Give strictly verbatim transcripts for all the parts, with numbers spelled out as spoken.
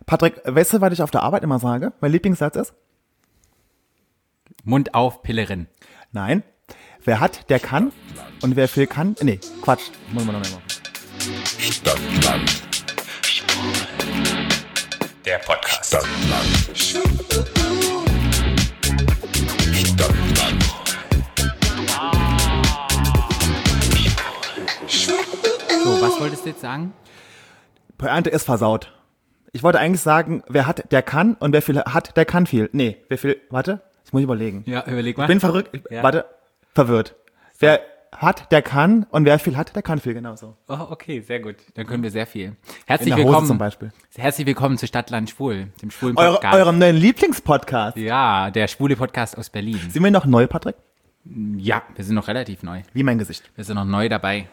Patrick, weißt du, was ich auf der Arbeit immer sage? Mein Lieblingssatz ist? Mund auf, Pillerin. Nein. Wer hat, der kann. Und wer viel kann, nee, Quatsch. Muss man noch mehr machen. Stadtland. Der Podcast. Stadtland. Stadtland. So, was wolltest du jetzt sagen? Pointe ist versaut. Ich wollte eigentlich sagen, wer hat, der kann und wer viel hat, der kann viel. Nee, wer viel, warte, ich muss überlegen. Ja, überleg mal. Ich bin verrückt, ich, Ja. warte, verwirrt. Wer hat, der kann und wer viel hat, der kann viel, genau so. Oh, okay, sehr gut. Dann können wir sehr viel. In Herzlich der Hose willkommen. zum Beispiel. Herzlich willkommen zu Stadtland Schwul, dem schwulen Eure, Podcast. eurem neuen Lieblingspodcast. Ja, der schwule Podcast aus Berlin. Sind wir noch neu, Patrick? Ja, wir sind noch relativ neu. Wie mein Gesicht. Wir sind noch neu dabei.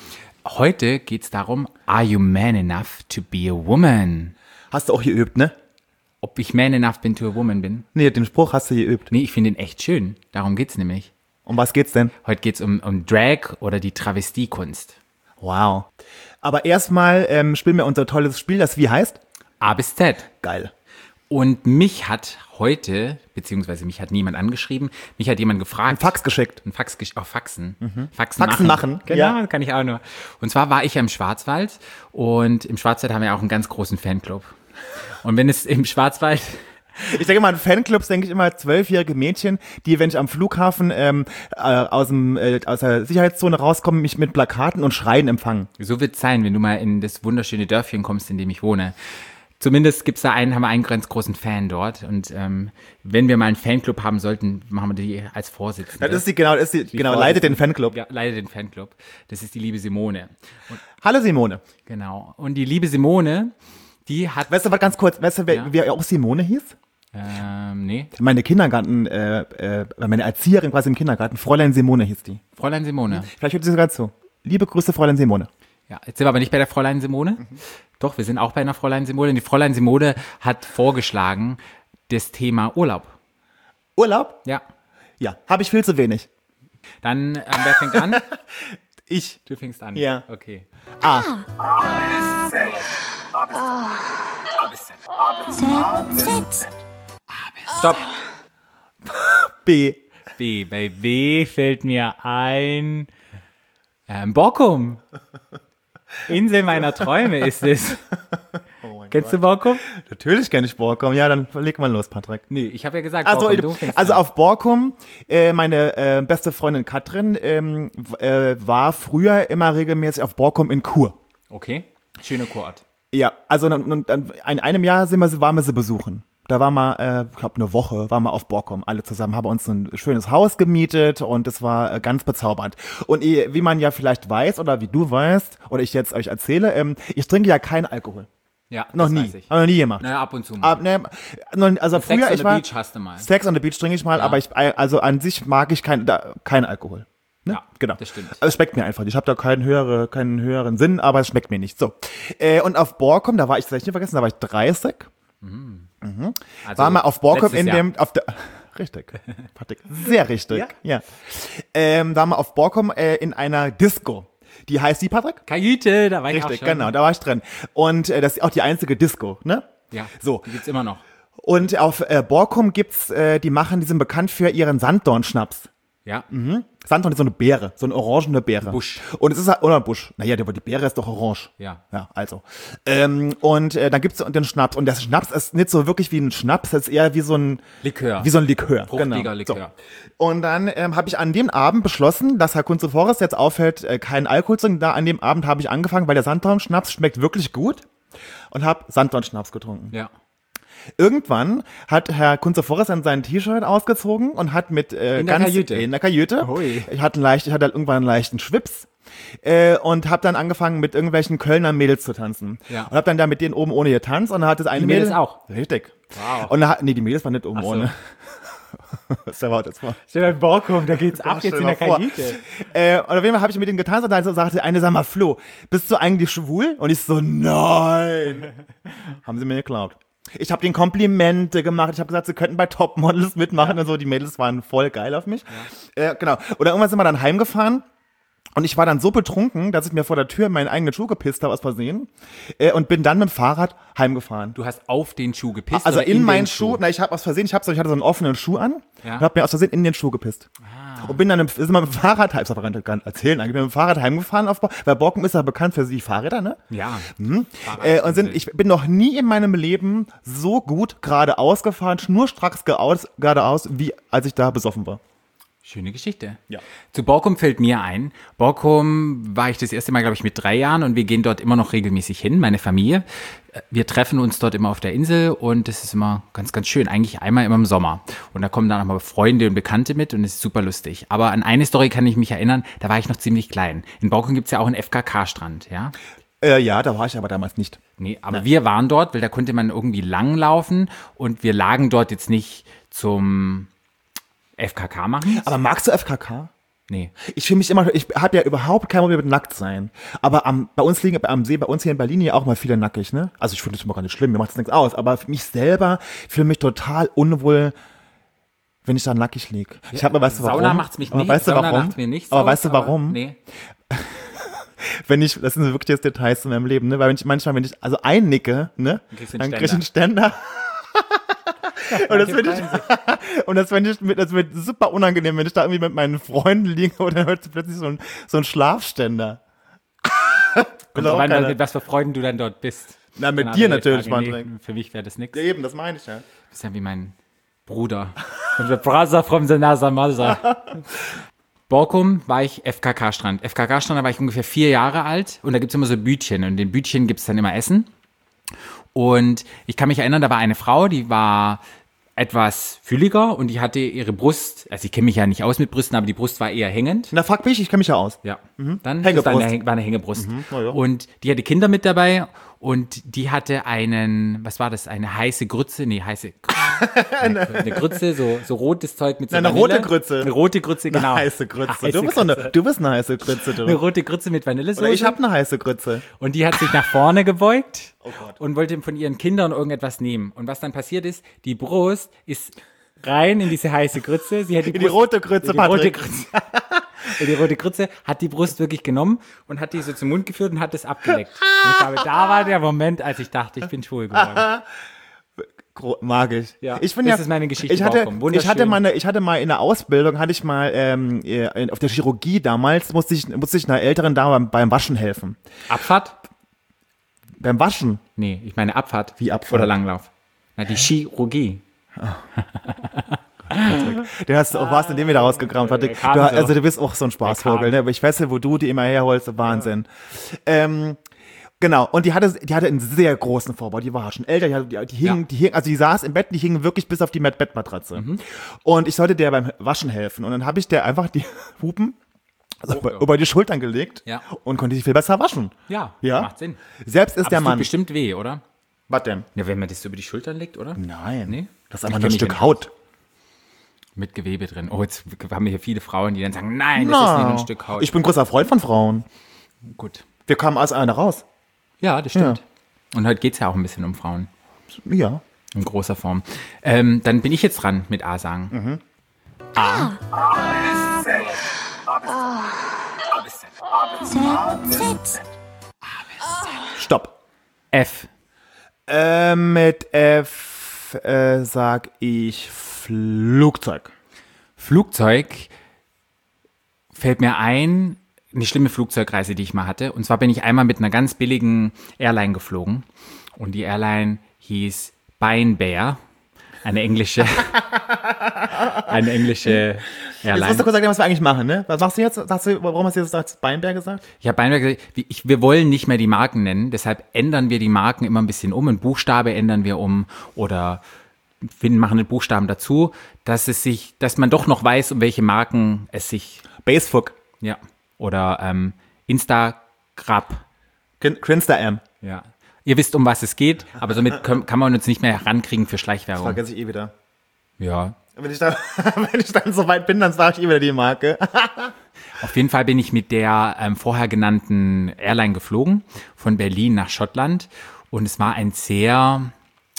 Heute geht's darum, are you man enough to be a woman? Hast du auch geübt, ne? Ob ich man enough bin to a woman bin? Nee, den Spruch hast du geübt. Nee, ich finde ihn echt schön. Darum geht's nämlich. Um was geht's denn? Heute geht's um, um Drag oder die Travestiekunst. Wow. Aber erstmal ähm, spielen wir unser tolles Spiel, das wie heißt? A bis Z. Geil. Und mich hat heute, beziehungsweise mich hat niemand angeschrieben, mich hat jemand gefragt. Fax geschickt. Ein Fax, gesch- auch Faxen. Mhm. Faxen, Faxen machen, Genau, ja. kann ich auch nur. Und zwar war ich ja im Schwarzwald und im Schwarzwald haben wir auch einen ganz großen Fanclub. Und wenn es im Schwarzwald... Ich denke mal, an Fanclubs denke ich immer zwölfjährige Mädchen, die, wenn ich am Flughafen ähm, äh, aus, dem, äh, aus der Sicherheitszone rauskomme, mich mit Plakaten und Schreien empfangen. So wird's sein, wenn du mal in das wunderschöne Dörfchen kommst, in dem ich wohne. Zumindest gibt's da einen, haben wir einen ganz großen Fan dort. Und ähm, wenn wir mal einen Fanclub haben sollten, machen wir die als Vorsitzende. Das ist die, genau, das ist die, genau, leitet den Fanclub. Ja, leitet den Fanclub. Das ist die liebe Simone. Und, Hallo Simone. genau. Und die liebe Simone, die hat... Weißt du was ganz kurz, weißt du, wer, Ja. wie auch Simone hieß? Ähm, nee. Meine Kindergarten, äh, äh, meine Erzieherin quasi im Kindergarten, Fräulein Simone hieß die. Fräulein Simone. Vielleicht hört sie sogar zu. Liebe Grüße, Fräulein Simone. Ja, jetzt sind wir aber nicht bei der Fräulein Simone. Doch, wir sind auch bei einer Fräulein Simone. Die Fräulein Simone hat vorgeschlagen, das Thema Urlaub. Urlaub? Ja. Ja, habe ich viel zu wenig. Dann, ähm, wer fängt an? Ich. Du fängst an. Ja. Okay. A. Stopp. B. B. Bei B fällt mir ein ähm, Borkum. Insel meiner Träume ist es. Oh mein Kennst du Borkum? Natürlich kenne ich Borkum. Ja, dann leg mal los, Patrick. Nee, ich habe ja gesagt, Also, Borkum, du fängst also an. auf Borkum, äh, meine äh, beste Freundin Katrin ähm, w- äh, war früher immer regelmäßig auf Borkum in Kur. Okay, schöne Kurort. Ja, also dann, und dann in einem Jahr sind wir, waren wir sie besuchen. Da waren wir, äh, ich glaube eine Woche, waren wir auf Borkum, alle zusammen, haben uns ein schönes Haus gemietet und es war äh, ganz bezaubernd. Und eh, wie man ja vielleicht weiß oder wie du weißt oder ich jetzt euch erzähle, ähm, ich trinke ja keinen Alkohol. Ja, Noch das nie. weiß ich. Habe noch nie gemacht. Naja, ab und zu mal. Ab, ne, noch- also Sex früher on ich the war Beach hast du mal. Sex on the Beach trinke ich mal, Ja. aber ich also an sich mag ich kein da, kein Alkohol. Ne? Ja, genau. das stimmt. Also es schmeckt mir einfach nicht. Ich habe da keinen höhere, keinen höheren Sinn, aber es schmeckt mir nicht. So. Äh, und auf Borkum, da war ich, das hab ich nicht vergessen, da war ich dreißig. Also, War mal auf Borkum letztes in Jahr. dem, auf der, richtig, Patrick, sehr richtig, Ja. ja. Ähm, war mal auf Borkum äh, in einer Disco. Die heißt die, Patrick? Kajüte, da war ich Richtig, auch schon. genau, da war ich drin. Und äh, das ist auch die einzige Disco, ne? Ja, So. die gibt's immer noch. Und auf äh, Borkum gibt's, äh, die machen, die sind bekannt für ihren Sanddornschnaps. Ja, Sanddorn ist so eine Beere, so eine orangene Beere. Busch. Und es ist halt, oder Busch. Naja, aber die Beere ist doch orange. ja. Ja, also. Ähm, und äh, dann gibt's den Schnaps. Und der Schnaps ist nicht so wirklich wie ein Schnaps, das ist eher wie so ein Likör. Wie so ein Likör. Fruchtiger genau. Likör. So. Und dann ähm, habe ich an dem Abend beschlossen, dass Herr Kunze Forrest jetzt aufhört, äh, keinen Alkohol zu trinken. Da an dem Abend habe ich angefangen, weil der Sanddornschnaps schmeckt wirklich gut. Und habe Sanddornschnaps getrunken. Ja. Irgendwann hat Herr Kunze Forrest dann sein T-Shirt ausgezogen und hat mit äh, In der ganz Kajüte. in der Kajüte. Hui. Ich hatte leicht, ich hatte halt irgendwann einen leichten Schwips äh, und habe dann angefangen mit irgendwelchen Kölner Mädels zu tanzen. Ja. Und habe dann da mit denen oben ohne getanzt und dann hat das eine Die Mädels Mädel auch? Richtig. Wow. Und dann hat, nee, die Mädels waren nicht oben Ach so. ohne. Das war das mal. Stell dir Borkum, da geht's ab Stell dir mal vor. Äh, und auf jeden Fall habe ich mit denen getanzt und dann so sagte eine, sag mal, Flo, bist du eigentlich schwul? Und ich so, nein. Haben sie mir geklaut. Ich habe denen Komplimente gemacht. Ich habe gesagt, sie könnten bei Topmodels mitmachen und so. Die Mädels waren voll geil auf mich. Äh, genau. Oder irgendwann sind wir dann heimgefahren. Und ich war dann so betrunken, dass ich mir vor der Tür in meinen eigenen Schuh gepisst habe aus Versehen äh, und bin dann mit dem Fahrrad heimgefahren. Du hast auf den Schuh gepisst? Also oder in, in meinen den Schuh, na ich habe aus Versehen, ich, hab so, ich hatte so einen offenen Schuh an Ja. und habe mir aus Versehen in den Schuh gepisst. Ah. Und bin dann im, ist mal mit dem Fahrrad, ich hab's aber gar nicht erzählen, eigentlich bin mit dem Fahrrad heimgefahren, auf, Bo- weil Borkum ist ja bekannt für die Fahrräder, ne? Ja. Mhm. Äh, und sind, ich bin noch nie in meinem Leben so gut geradeaus gefahren, schnurstracks geradeaus, geradeaus, wie als ich da besoffen war. Schöne Geschichte. Ja. Zu Borkum fällt mir ein. Borkum war ich das erste Mal, glaube ich, mit drei Jahren und wir gehen dort immer noch regelmäßig hin, meine Familie. Wir treffen uns dort immer auf der Insel und das ist immer ganz, ganz schön. Eigentlich einmal immer im Sommer. Und da kommen dann auch mal Freunde und Bekannte mit und es ist super lustig. Aber an eine Story kann ich mich erinnern, da war ich noch ziemlich klein. In Borkum gibt es ja auch einen F K K-Strand, ja? Äh, ja, da war ich aber damals nicht. Nee, aber wir waren dort, weil da konnte man irgendwie langlaufen und wir lagen dort jetzt nicht zum F K K machen. Aber magst du F K K? Nee. Ich fühle mich immer, ich habe ja überhaupt kein Problem mit nackt sein. Aber am, bei uns liegen, am See, bei uns hier in Berlin ja auch mal viele nackig, ne? Also ich finde das immer gar nicht schlimm, mir macht das nichts aus. Aber für mich selber fühle mich total unwohl, wenn ich da nackig liege. Ich habe, weißt du warum? Sauna macht's mich aber nicht. Weißt du Sauna warum? macht's mir nichts aber aus, weißt du warum? Nee. Wenn ich, das sind wirklich jetzt Details in meinem Leben, ne? Weil wenn ich manchmal, wenn ich also einnicke, ne? kriegst du Dann einen krieg ich einen Ständer. Und das finde ich, und das finde ich, das wird super unangenehm, wenn ich da irgendwie mit meinen Freunden liege und dann hört plötzlich so ein, so ein Schlafständer. Kommt drauf an, mit was für Freunden du dann dort bist. Na, mit Eine dir andere natürlich, Frage. Mann. Nee, für mich wäre das nichts. Ja, eben, das meine ich ja. Du bist ja wie mein Bruder. The brother from the other mother. Borkum war ich F K K-Strand. F K K-Strand, da war ich ungefähr vier Jahre alt und da gibt es immer so Bütchen und in den Bütchen gibt es dann immer Essen. Und ich kann mich erinnern, da war eine Frau, die war etwas fülliger und die hatte ihre Brust, also ich kenne mich ja nicht aus mit Brüsten, aber die Brust war eher hängend. Na, fuck mich, ich kenne mich ja aus. Ja, dann Hängebrust. das war eine, war eine Hängebrust. na ja. Und die hatte Kinder mit dabei und die hatte einen, was war das, eine heiße Grütze, nee, heiße, eine, eine Grütze, so, so rotes Zeug mit so Eine Vanille. rote Grütze. Eine rote Grütze, genau. Eine heiße Grütze. Heiße du, bist so eine, Grütze. du bist eine heiße Grütze, du. Eine rote Grütze mit Vanillesoße. Oder ich habe eine heiße Grütze. Und die hat sich nach vorne gebeugt Oh Gott. und wollte von ihren Kindern irgendetwas nehmen. Und was dann passiert ist, die Brust ist rein in diese heiße Grütze. Sie hat die, In die Brust, rote Grütze, in die rote Patrick. Grütze. In die rote Grütze, hat die Brust wirklich genommen und hat die so zum Mund geführt und hat das abgeleckt. Und ich glaube, da war der Moment, als ich dachte, ich bin schwul geworden. Gro- Mag ich. Ja, ich bin das ja, ist meine Geschichte, Ich hatte, Borkum. ich Wunderschön. hatte mal, eine, ich hatte mal in der Ausbildung, hatte ich mal ähm, äh, auf der Chirurgie damals musste ich, musste ich einer älteren Dame beim, beim Waschen helfen. Abfahrt? Beim Waschen. Nee, ich meine Abfahrt. Wie Abfahrt? Oder Langlauf. Na, die Chirurgie. Den hast du auch was, in dem wir da rausgekramt hatte. Du, kam so. also du bist auch so ein Spaßvogel, kam. ne? Aber ich weiß ja, wo du die immer herholst, Wahnsinn. Ähm, genau, und die hatte, die hatte einen sehr großen Vorbau, die war schon älter, die, hatte- die, die hing, Ja. die hing, also die saß im Bett, die hing wirklich bis auf die Bett- Bettmatratze. Mhm. Und ich sollte der beim Waschen helfen und dann habe ich der einfach die Hupen also über, ja. über die Schultern gelegt Ja. und konnte sich viel besser waschen. Ja, Ja? macht Sinn. Selbst ist Aber der es tut Mann. bestimmt weh, oder? Was denn? Ja, wenn man das so über die Schultern legt, oder? Nein. Nee? Das ist Ich einfach kenn nur ein mich Stück ja nicht Haut. Mit Gewebe drin. Oh, jetzt haben wir hier viele Frauen, die dann sagen, nein, das ist nicht nur ein Stück Haut. Ich bin großer Freund von Frauen. Gut. Wir kamen aus einer raus. Ja, das stimmt. Und heute geht es ja auch ein bisschen um Frauen. Ja. In großer Form. Ähm, dann bin ich jetzt dran mit A sagen. Mhm. A. Stopp. F. Äh, mit F äh, sag ich Flugzeug. Flugzeug fällt mir ein, eine schlimme Flugzeugreise, die ich mal hatte. Und zwar bin ich einmal mit einer ganz billigen Airline geflogen. Und die Airline hieß Beinbear. Eine englische, eine englische Jetzt musst du Airline. kurz sagen, was wir eigentlich machen, ne? Was machst du jetzt? Sagst du, warum hast du jetzt gesagt, Beinberg gesagt? Ich habe Beinbear gesagt, wie- ich, wir wollen nicht mehr die Marken nennen. Deshalb ändern wir die Marken immer ein bisschen um. Ein Buchstabe ändern wir um oder wir machen einen Buchstaben dazu, dass es sich, dass man doch noch weiß, um welche Marken es sich, Basefuck. ja, oder ähm, Instagrab. Crinster M. Ja. Ihr wisst, um was es geht, aber somit können, kann man uns nicht mehr rankriegen für Schleichwerbung. Vergesse ich eh wieder. Ja. Wenn ich, da, wenn ich dann so weit bin, dann sage ich eh wieder die Marke. Auf jeden Fall bin ich mit der ähm, vorher genannten Airline geflogen, von Berlin nach Schottland. Und es war ein sehr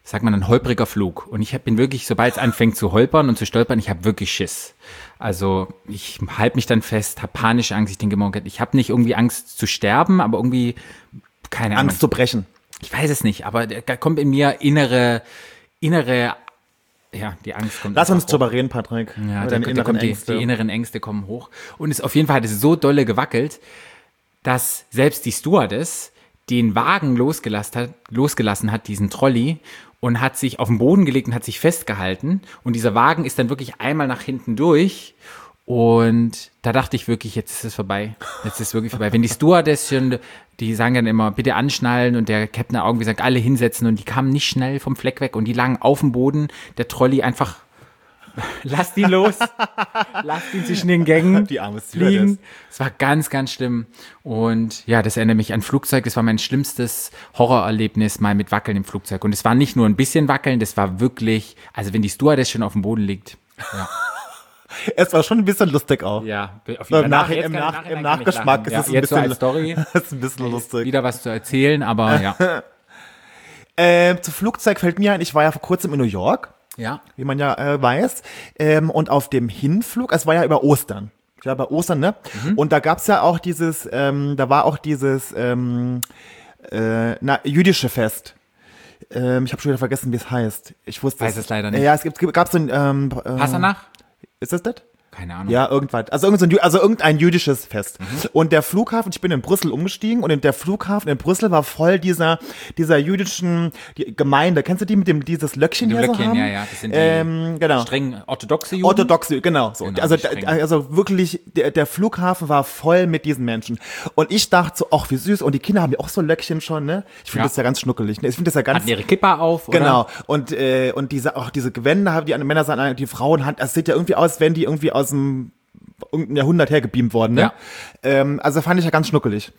sagt man, ein holpriger Flug. Und ich hab, bin wirklich, sobald es anfängt zu holpern und zu stolpern, ich habe wirklich Schiss. Also ich halte mich dann fest, habe panische Angst. Ich denke immer, ich habe nicht irgendwie Angst zu sterben, aber irgendwie, keine Ahnung. Angst zu brechen. Ich weiß es nicht, aber da kommt in mir innere, innere, ja, die Angst kommt. Lass uns hoch. drüber reden, Patrick. Ja, Über da, deine da inneren kommt die, Ängste. die inneren Ängste kommen hoch. Und es auf jeden Fall hat es so dolle gewackelt, dass selbst die Stewardess den Wagen losgelassen hat, losgelassen hat, diesen Trolley, und hat sich auf den Boden gelegt und hat sich festgehalten. Und dieser Wagen ist dann wirklich einmal nach hinten durch. Und da dachte ich wirklich, jetzt ist es vorbei. Jetzt ist es wirklich vorbei. Wenn die Stewardess schon, die sagen dann immer, bitte anschnallen, und der Captain hat irgendwie sagt, alle hinsetzen, und die kamen nicht schnell vom Fleck weg und die lagen auf dem Boden. Der Trolley einfach, lasst ihn los, lasst ihn zwischen den Gängen Die arme Stewardess. fliegen. Es war ganz, ganz schlimm. Und ja, das erinnert mich an Flugzeug. Das war mein schlimmstes Horrorerlebnis mal mit Wackeln im Flugzeug. Und es war nicht nur ein bisschen Wackeln, das war wirklich, also wenn die Stewardess schon auf dem Boden liegt. Ja. Es war schon ein bisschen lustig auch. Ja, auf So, jeden Im, Fall. Nach Jetzt im, kann- Nach Nachhinein Im kann ich Nachgeschmack lachen. ist Ja, es ein jetzt so bisschen, als Story. das ist ein bisschen lustig. Wieder was zu erzählen, aber ja. Äh, zu Flugzeug fällt mir ein, ich war ja vor kurzem in New York, Ja. wie man ja äh, weiß. Ähm, und auf dem Hinflug, es war ja über Ostern. Ja, bei Ostern, ne? Mhm. Und da gab's ja auch dieses, ähm, da war auch dieses ähm, äh, na, jüdische Fest. Ähm, ich habe schon wieder vergessen, wie es heißt. Ich wusste Weiß es leider nicht. Ja, es gibt, gab so ein ähm, äh, Passanach? Ist das das? Keine Ahnung. Ja, irgendwas. Also, irgend so ein, Jü- also irgendein jüdisches Fest. Mhm. Und der Flughafen, ich bin in Brüssel umgestiegen, und in der Flughafen in Brüssel war voll dieser, dieser jüdischen die Gemeinde. Kennst du die mit dem, dieses Löckchen Die hier so Löckchen, haben? ja, ja, das sind die ähm, genau. streng orthodoxe Juden. Orthodoxe, genau. So. Genau, also, die streng. also wirklich, der, der Flughafen war voll mit diesen Menschen. Und ich dachte so, ach, wie süß. Und die Kinder haben ja auch so Löckchen schon, ne? Ich finde Ja. das ja ganz schnuckelig. Ne? Ich finde das ja ganz. Hatten ihre Kippa auf, oder? Genau. Und, äh, und diese, auch diese Gewänder haben die an den Männer sagen, die Frauen hat, das sieht ja irgendwie aus, als wären die irgendwie aus dem irgendein Jahrhundert hergebeamt worden, ne? Ja. Ähm, also fand ich ja ganz schnuckelig.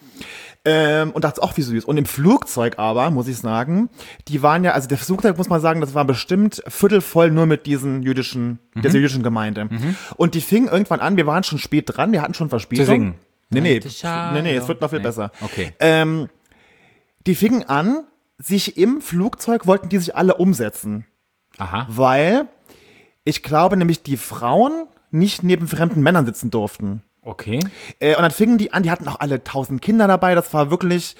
Ähm, und dachte, auch wie süß. Und im Flugzeug aber, muss ich sagen, die waren ja, also der Flugzeug, muss man sagen, das war bestimmt viertelvoll nur mit diesen jüdischen, Mhm. dieser jüdischen Gemeinde. Und die fingen irgendwann an, wir waren schon spät dran, wir hatten schon Verspätung. Zu singen. Nee, nee, Alte Schale. nee, nee, es wird noch viel Nee. besser. Okay. Ähm, die fingen an, sich im Flugzeug, wollten die sich alle umsetzen. Aha. Weil ich glaube nämlich, die Frauen nicht neben fremden Männern sitzen durften. Okay. Äh, und dann fingen die an, die hatten auch alle tausend Kinder dabei, das war wirklich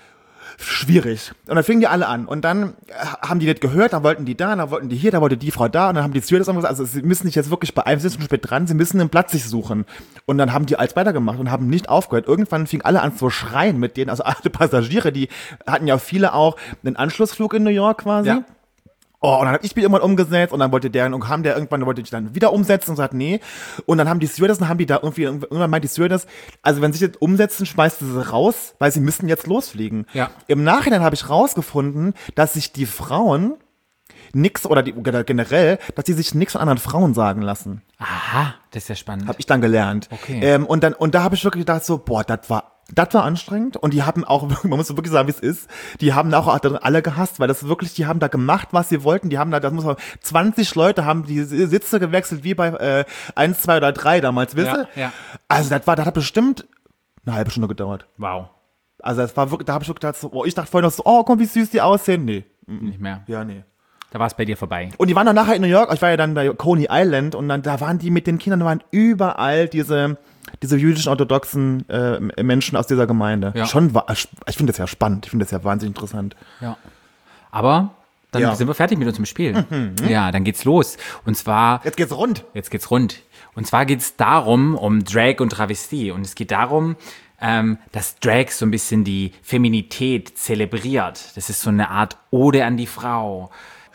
schwierig. Und dann fingen die alle an. Und dann äh, haben die das gehört, dann wollten die da, dann wollten die hier, da wollte die Frau da, und dann haben die Stewardess gesagt, also sie müssen sich jetzt wirklich beeilen, sie sind schon spät dran, sie müssen einen Platz sich suchen. Und dann haben die alles weitergemacht und haben nicht aufgehört. Irgendwann fingen alle an zu schreien mit denen, also alle Passagiere, die hatten ja viele auch einen Anschlussflug in New York quasi. Ja. Oh, und dann hab ich mich irgendwann umgesetzt, und dann wollte der, und kam der irgendwann, wollte ich dann wieder umsetzen und sagt, nee. Und dann haben die Stewardessen, haben die da irgendwie, irgendwann meint die Stewardess, also wenn sie sich jetzt umsetzen, schmeißt sie sie raus, weil sie müssen jetzt losfliegen. Ja. Im Nachhinein habe ich rausgefunden, dass sich die Frauen nix, oder die, oder generell, dass die sich nix von anderen Frauen sagen lassen. Aha, das ist ja spannend. Hab ich dann gelernt. Okay. Ähm, und dann, und da habe ich wirklich gedacht so, boah, das war, das war anstrengend. Und die haben auch, man muss wirklich sagen, wie es ist, die haben auch alle gehasst, weil das wirklich, die haben da gemacht, was sie wollten. Die haben da, das muss man, zwanzig Leute haben die Sitze gewechselt, wie bei äh, eins, zwei oder drei damals, wisst ihr? Ja, ja. Also das war, das hat bestimmt eine halbe Stunde gedauert. Wow. Also das war wirklich, da habe ich wirklich gedacht so, oh, ich dachte vorhin noch so, oh, komm, wie süß die aussehen. Nee. Nicht mehr. Ja, nee. Da war es bei dir vorbei. Und die waren dann nachher in New York, ich war ja dann bei Coney Island, und dann, da waren die mit den Kindern, da waren überall diese, diese jüdischen orthodoxen äh, Menschen aus dieser Gemeinde. Ja. Schon, wa- ich finde das ja spannend, ich finde das ja wahnsinnig interessant. Ja. Aber dann Ja. sind wir fertig mit unserem Spiel. Ja, dann geht's los. Und zwar, Jetzt geht's rund. jetzt geht's rund. Und zwar geht's darum, um Drag und Travestie. Und es geht darum, ähm, dass Drag so ein bisschen die Feminität zelebriert. Das ist so eine Art Ode an die Frau.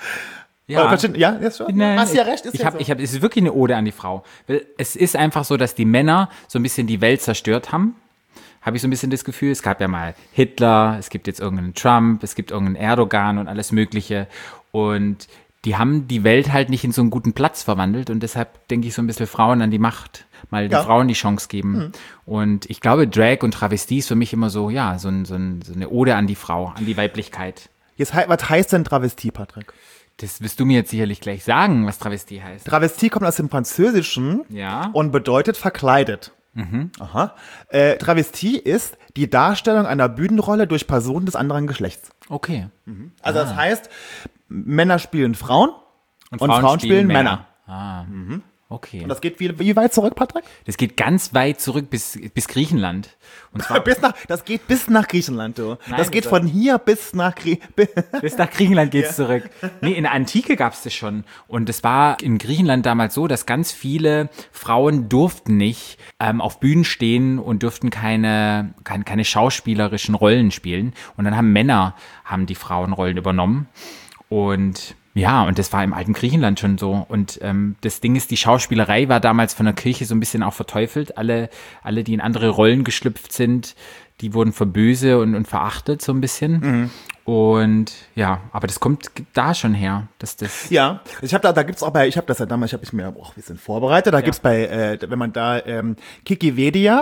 Ja, ja, ist schon. Nein, Hast ja recht, ist ich ja hab, so. ich hab, es ist wirklich eine Ode an die Frau. Weil es ist einfach so, dass die Männer so ein bisschen die Welt zerstört haben. Habe ich so ein bisschen das Gefühl. Es gab ja mal Hitler, es gibt jetzt irgendeinen Trump, es gibt irgendeinen Erdogan und alles Mögliche. Und die haben die Welt halt nicht in so einen guten Platz verwandelt. Und deshalb denke ich so ein bisschen Frauen an die Macht, mal den Ja. Frauen die Chance geben. Mhm. Und ich glaube, Drag und Travestie ist für mich immer so, ja, so, ein, so, ein, so eine Ode an die Frau, an die Weiblichkeit. Jetzt, hei- was heißt denn Travestie, Patrick? Das wirst du mir jetzt sicherlich gleich sagen, was Travestie heißt. Travestie kommt aus dem Französischen Ja. und bedeutet verkleidet. Aha. Äh, Travestie ist die Darstellung einer Bühnenrolle durch Personen des anderen Geschlechts. Okay. Also das heißt, Männer spielen Frauen Und und Frauen, spielen Männer. Ah, okay. Und das geht wie, wie weit zurück, Patrick? Das geht ganz weit zurück bis, bis Griechenland. Und zwar bis nach, das geht bis nach Griechenland, du. Nein, das geht das- von hier bis nach Griechenland. bis nach Griechenland geht's zurück. Nee, in der Antike gab's das schon. Und es war in Griechenland damals so, dass ganz viele Frauen durften nicht ähm, auf Bühnen stehen und durften keine, keine, keine schauspielerischen Rollen spielen. Und dann haben Männer haben die Frauenrollen übernommen. Und ja, und das war im alten Griechenland schon so. Und ähm, das Ding ist, die Schauspielerei war damals von der Kirche so ein bisschen auch verteufelt. Alle, alle, die in andere Rollen geschlüpft sind, die wurden verböse und, und verachtet so ein bisschen. Mhm. Und ja, aber das kommt da schon her, dass das. Ja, ich habe da, da gibt's auch bei, ich habe das ja damals, ich habe ich mir auch ein bisschen vorbereitet. Da gibt's bei, äh, wenn man da ähm, Kikipedia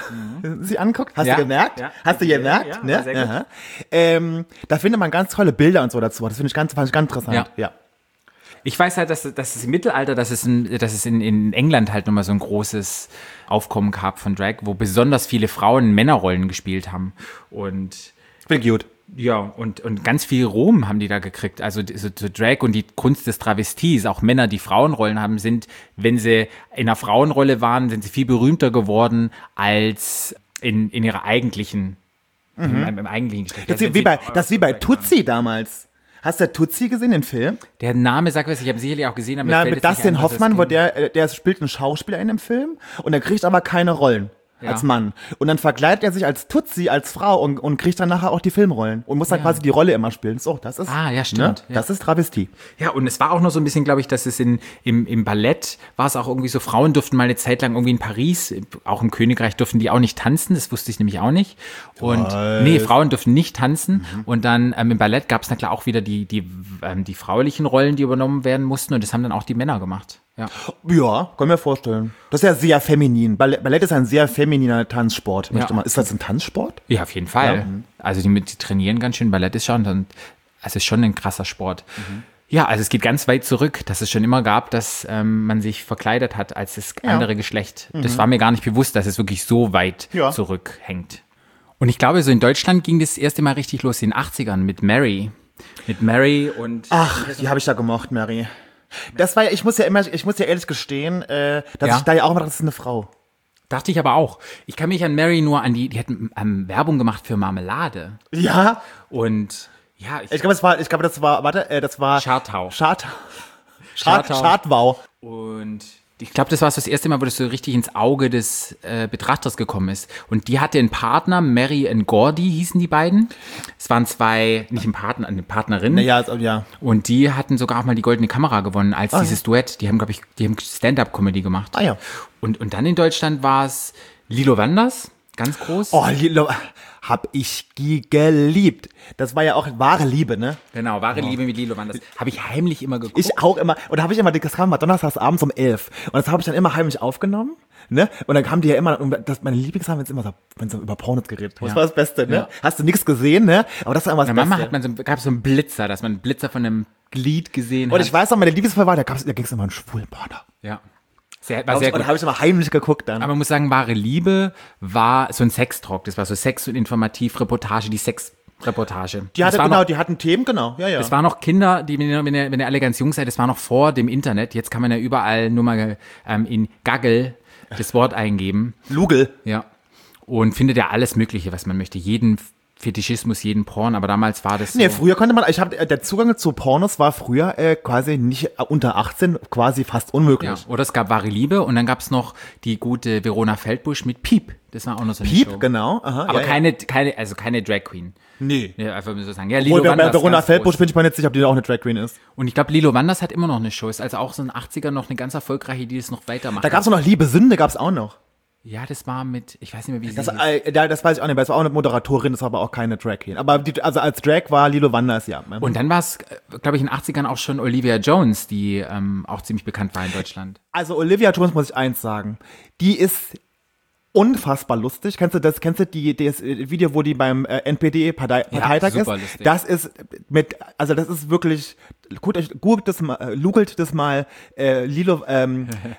sie anguckt, hast Ja, du gemerkt? ja. Hast du gemerkt? Ja, war ne? sehr gut. Aha. Ähm, da findet man ganz tolle Bilder und so dazu. Das finde ich ganz, fand ich ganz interessant. Ja. ja. Ich weiß halt, dass, dass es im Mittelalter, dass es, in, dass es in, in England halt nochmal so ein großes Aufkommen gab von Drag, wo besonders viele Frauen Männerrollen gespielt haben. Und Bin gut. ja, und, und ganz viel Ruhm haben die da gekriegt. Also so, so Drag und die Kunst des Travestis, auch Männer, die Frauenrollen haben, sind, wenn sie in einer Frauenrolle waren, sind sie viel berühmter geworden als in, in ihrer eigentlichen, im, im eigentlichen Geschlecht. Das Also ist wie wenn bei, sie- das ist wie bei Tutsi damals. Hast du Tutsi gesehen, den Film? Der Name sagt was, ich habe sicherlich auch gesehen, aber mir Na, fällt mit jetzt nicht Dustin ein, was das Hoffmann, wo ging. der, äh, der spielt einen Schauspieler in dem Film und er kriegt aber keine Rollen. Ja. Als Mann. Und dann verkleidet er sich als Tutsi, als Frau und, und kriegt dann nachher auch die Filmrollen. Und muss dann Ja. quasi die Rolle immer spielen. So, das ist. Ah, ja, stimmt, ja. Das ist Travestie. Ja, und es war auch noch so ein bisschen, glaube ich, dass es in, im, im Ballett war es auch irgendwie so, Frauen durften mal eine Zeit lang irgendwie in Paris, auch im Königreich durften die auch nicht tanzen, das wusste ich nämlich auch nicht. Und nee, Frauen durften nicht tanzen. Und dann ähm, im Ballett gab es na klar auch wieder die, die, ähm, die fraulichen Rollen, die übernommen werden mussten. Und das haben dann auch die Männer gemacht. Ja. Ja, kann mir vorstellen. Das ist ja sehr feminin. Ballett, Ballett ist ein sehr femininer Tanzsport. Möchte Ja. man. Ist das ein Tanzsport? Ja, auf jeden Fall. Ja. Also die, mit- die trainieren ganz schön. Ballett ist schon, dann, also ist schon ein krasser Sport. Ja, also es geht ganz weit zurück, dass es schon immer gab, dass ähm, man sich verkleidet hat als das Ja. andere Geschlecht. Das war mir gar nicht bewusst, dass es wirklich so weit Ja. zurückhängt. Und ich glaube, so in Deutschland ging das erste Mal richtig los in den achtzigern mit Mary. Mit Mary und Ach, die habe ich da gemocht, Mary. Das war ja, ich muss ja immer, ich muss ja ehrlich gestehen, äh, dass Ja. ich da ja auch immer dachte, das ist eine Frau. dachte ich aber auch. Ich kann mich an Mary nur an die, die hat ähm, Werbung gemacht für Marmelade. Ja. Und ja, Ich glaube, das war, ich glaube, das war, warte, äh, das war. Schartau. Schart. Schart, Schartau. Schartwau. Und ich glaube, das war so das erste Mal, wo das so richtig ins Auge des äh, Betrachters gekommen ist. Und die hatte einen Partner, Mary und Gordy hießen die beiden. Es waren zwei, nicht ein Partner, eine Partnerin. Ja, also, ja. Und die hatten sogar auch mal die Goldene Kamera gewonnen als dieses Duett. Die haben, glaube ich, die haben Stand-Up-Comedy gemacht. Ah, ja. Und, und dann in Deutschland war es Lilo Wanders, ganz groß. Oh, Lilo, hab ich die geliebt. Das war ja auch wahre Liebe, ne? Genau, wahre Liebe mit Lilo Wanders. Habe ich heimlich immer geguckt. Ich auch immer. Und da habe ich immer, das kam mal donnerstags abends um elf. Und das habe ich dann immer heimlich aufgenommen. Ne? Und dann haben die ja immer, und das, meine Lieblingssachen, wenn es immer so, wenn sie über Pornos geredet haben. Das Ja. war das Beste, ne? Ja. Hast du nichts gesehen, ne? Aber das war immer das Bei Mama Beste. hat man so, gab es so einen Blitzer, dass man einen Blitzer von einem Glied gesehen Und hat. ich weiß noch, meine Lieblingsfall war, da, gab's- da ging es immer um schwulen Porno. Ja. Sehr, war sehr Und gut. da habe ich immer heimlich geguckt dann. Aber man muss sagen, wahre Liebe war so ein Sextalk. Das war so Sex- und Informativreportage, die Sexreportage. die hatte, das war genau, noch, die hatten Themen, genau. Ja, ja. das waren noch Kinder, die, wenn ihr, wenn, ihr, wenn ihr alle ganz jung seid, das war noch vor dem Internet. Jetzt kann man ja überall nur mal ähm, in Gaggle das Wort eingeben. Lugel. Ja. Und findet ja alles Mögliche, was man möchte. Jeden Fetischismus, jeden Porn. Aber damals war das so. Nee, früher konnte man, ich habe, der Zugang zu Pornos war früher äh, quasi nicht äh, unter achtzehn, quasi fast unmöglich. Ja, oder es gab wahre Liebe und dann gab es noch die gute Verona Feldbusch mit Piep. Das war auch noch so eine Show. Piep, genau. Aha, Aber ja, keine, keine, also keine Drag Queen. Ja. Nee. Ja, einfach mal so sagen. Ja, Obwohl, Lilo bei Wanders. Verona ganz Feldbusch groß. bin ich mir nicht sicher, ob die da auch eine Drag Queen ist. Und ich glaube, Lilo Wanders hat immer noch eine Show. Ist also auch so in den achtzigern noch eine ganz erfolgreiche, die das noch weitermacht. Da gab es noch Liebe Sünde, gab es auch noch. Ja, das war mit, ich weiß nicht mehr, wie sie Das, hieß. äh, da- das weiß ich auch nicht, das war auch eine Moderatorin, das war aber auch keine Drag Queen. Aber die, also als Drag war Lilo Wanders, ja. Und dann war es, glaube ich, in den achtzigern auch schon Olivia Jones, die ähm, auch ziemlich bekannt war in Deutschland. Also Olivia Jones muss ich eins sagen. Die ist unfassbar lustig. Kennst du das? Kennst du die, das Video, wo die beim äh, N P D-Parteitag super ist? lustig. Das ist mit, also das ist wirklich, gut, googelt das mal, äh, googelt das mal, äh, Lilo, ähm,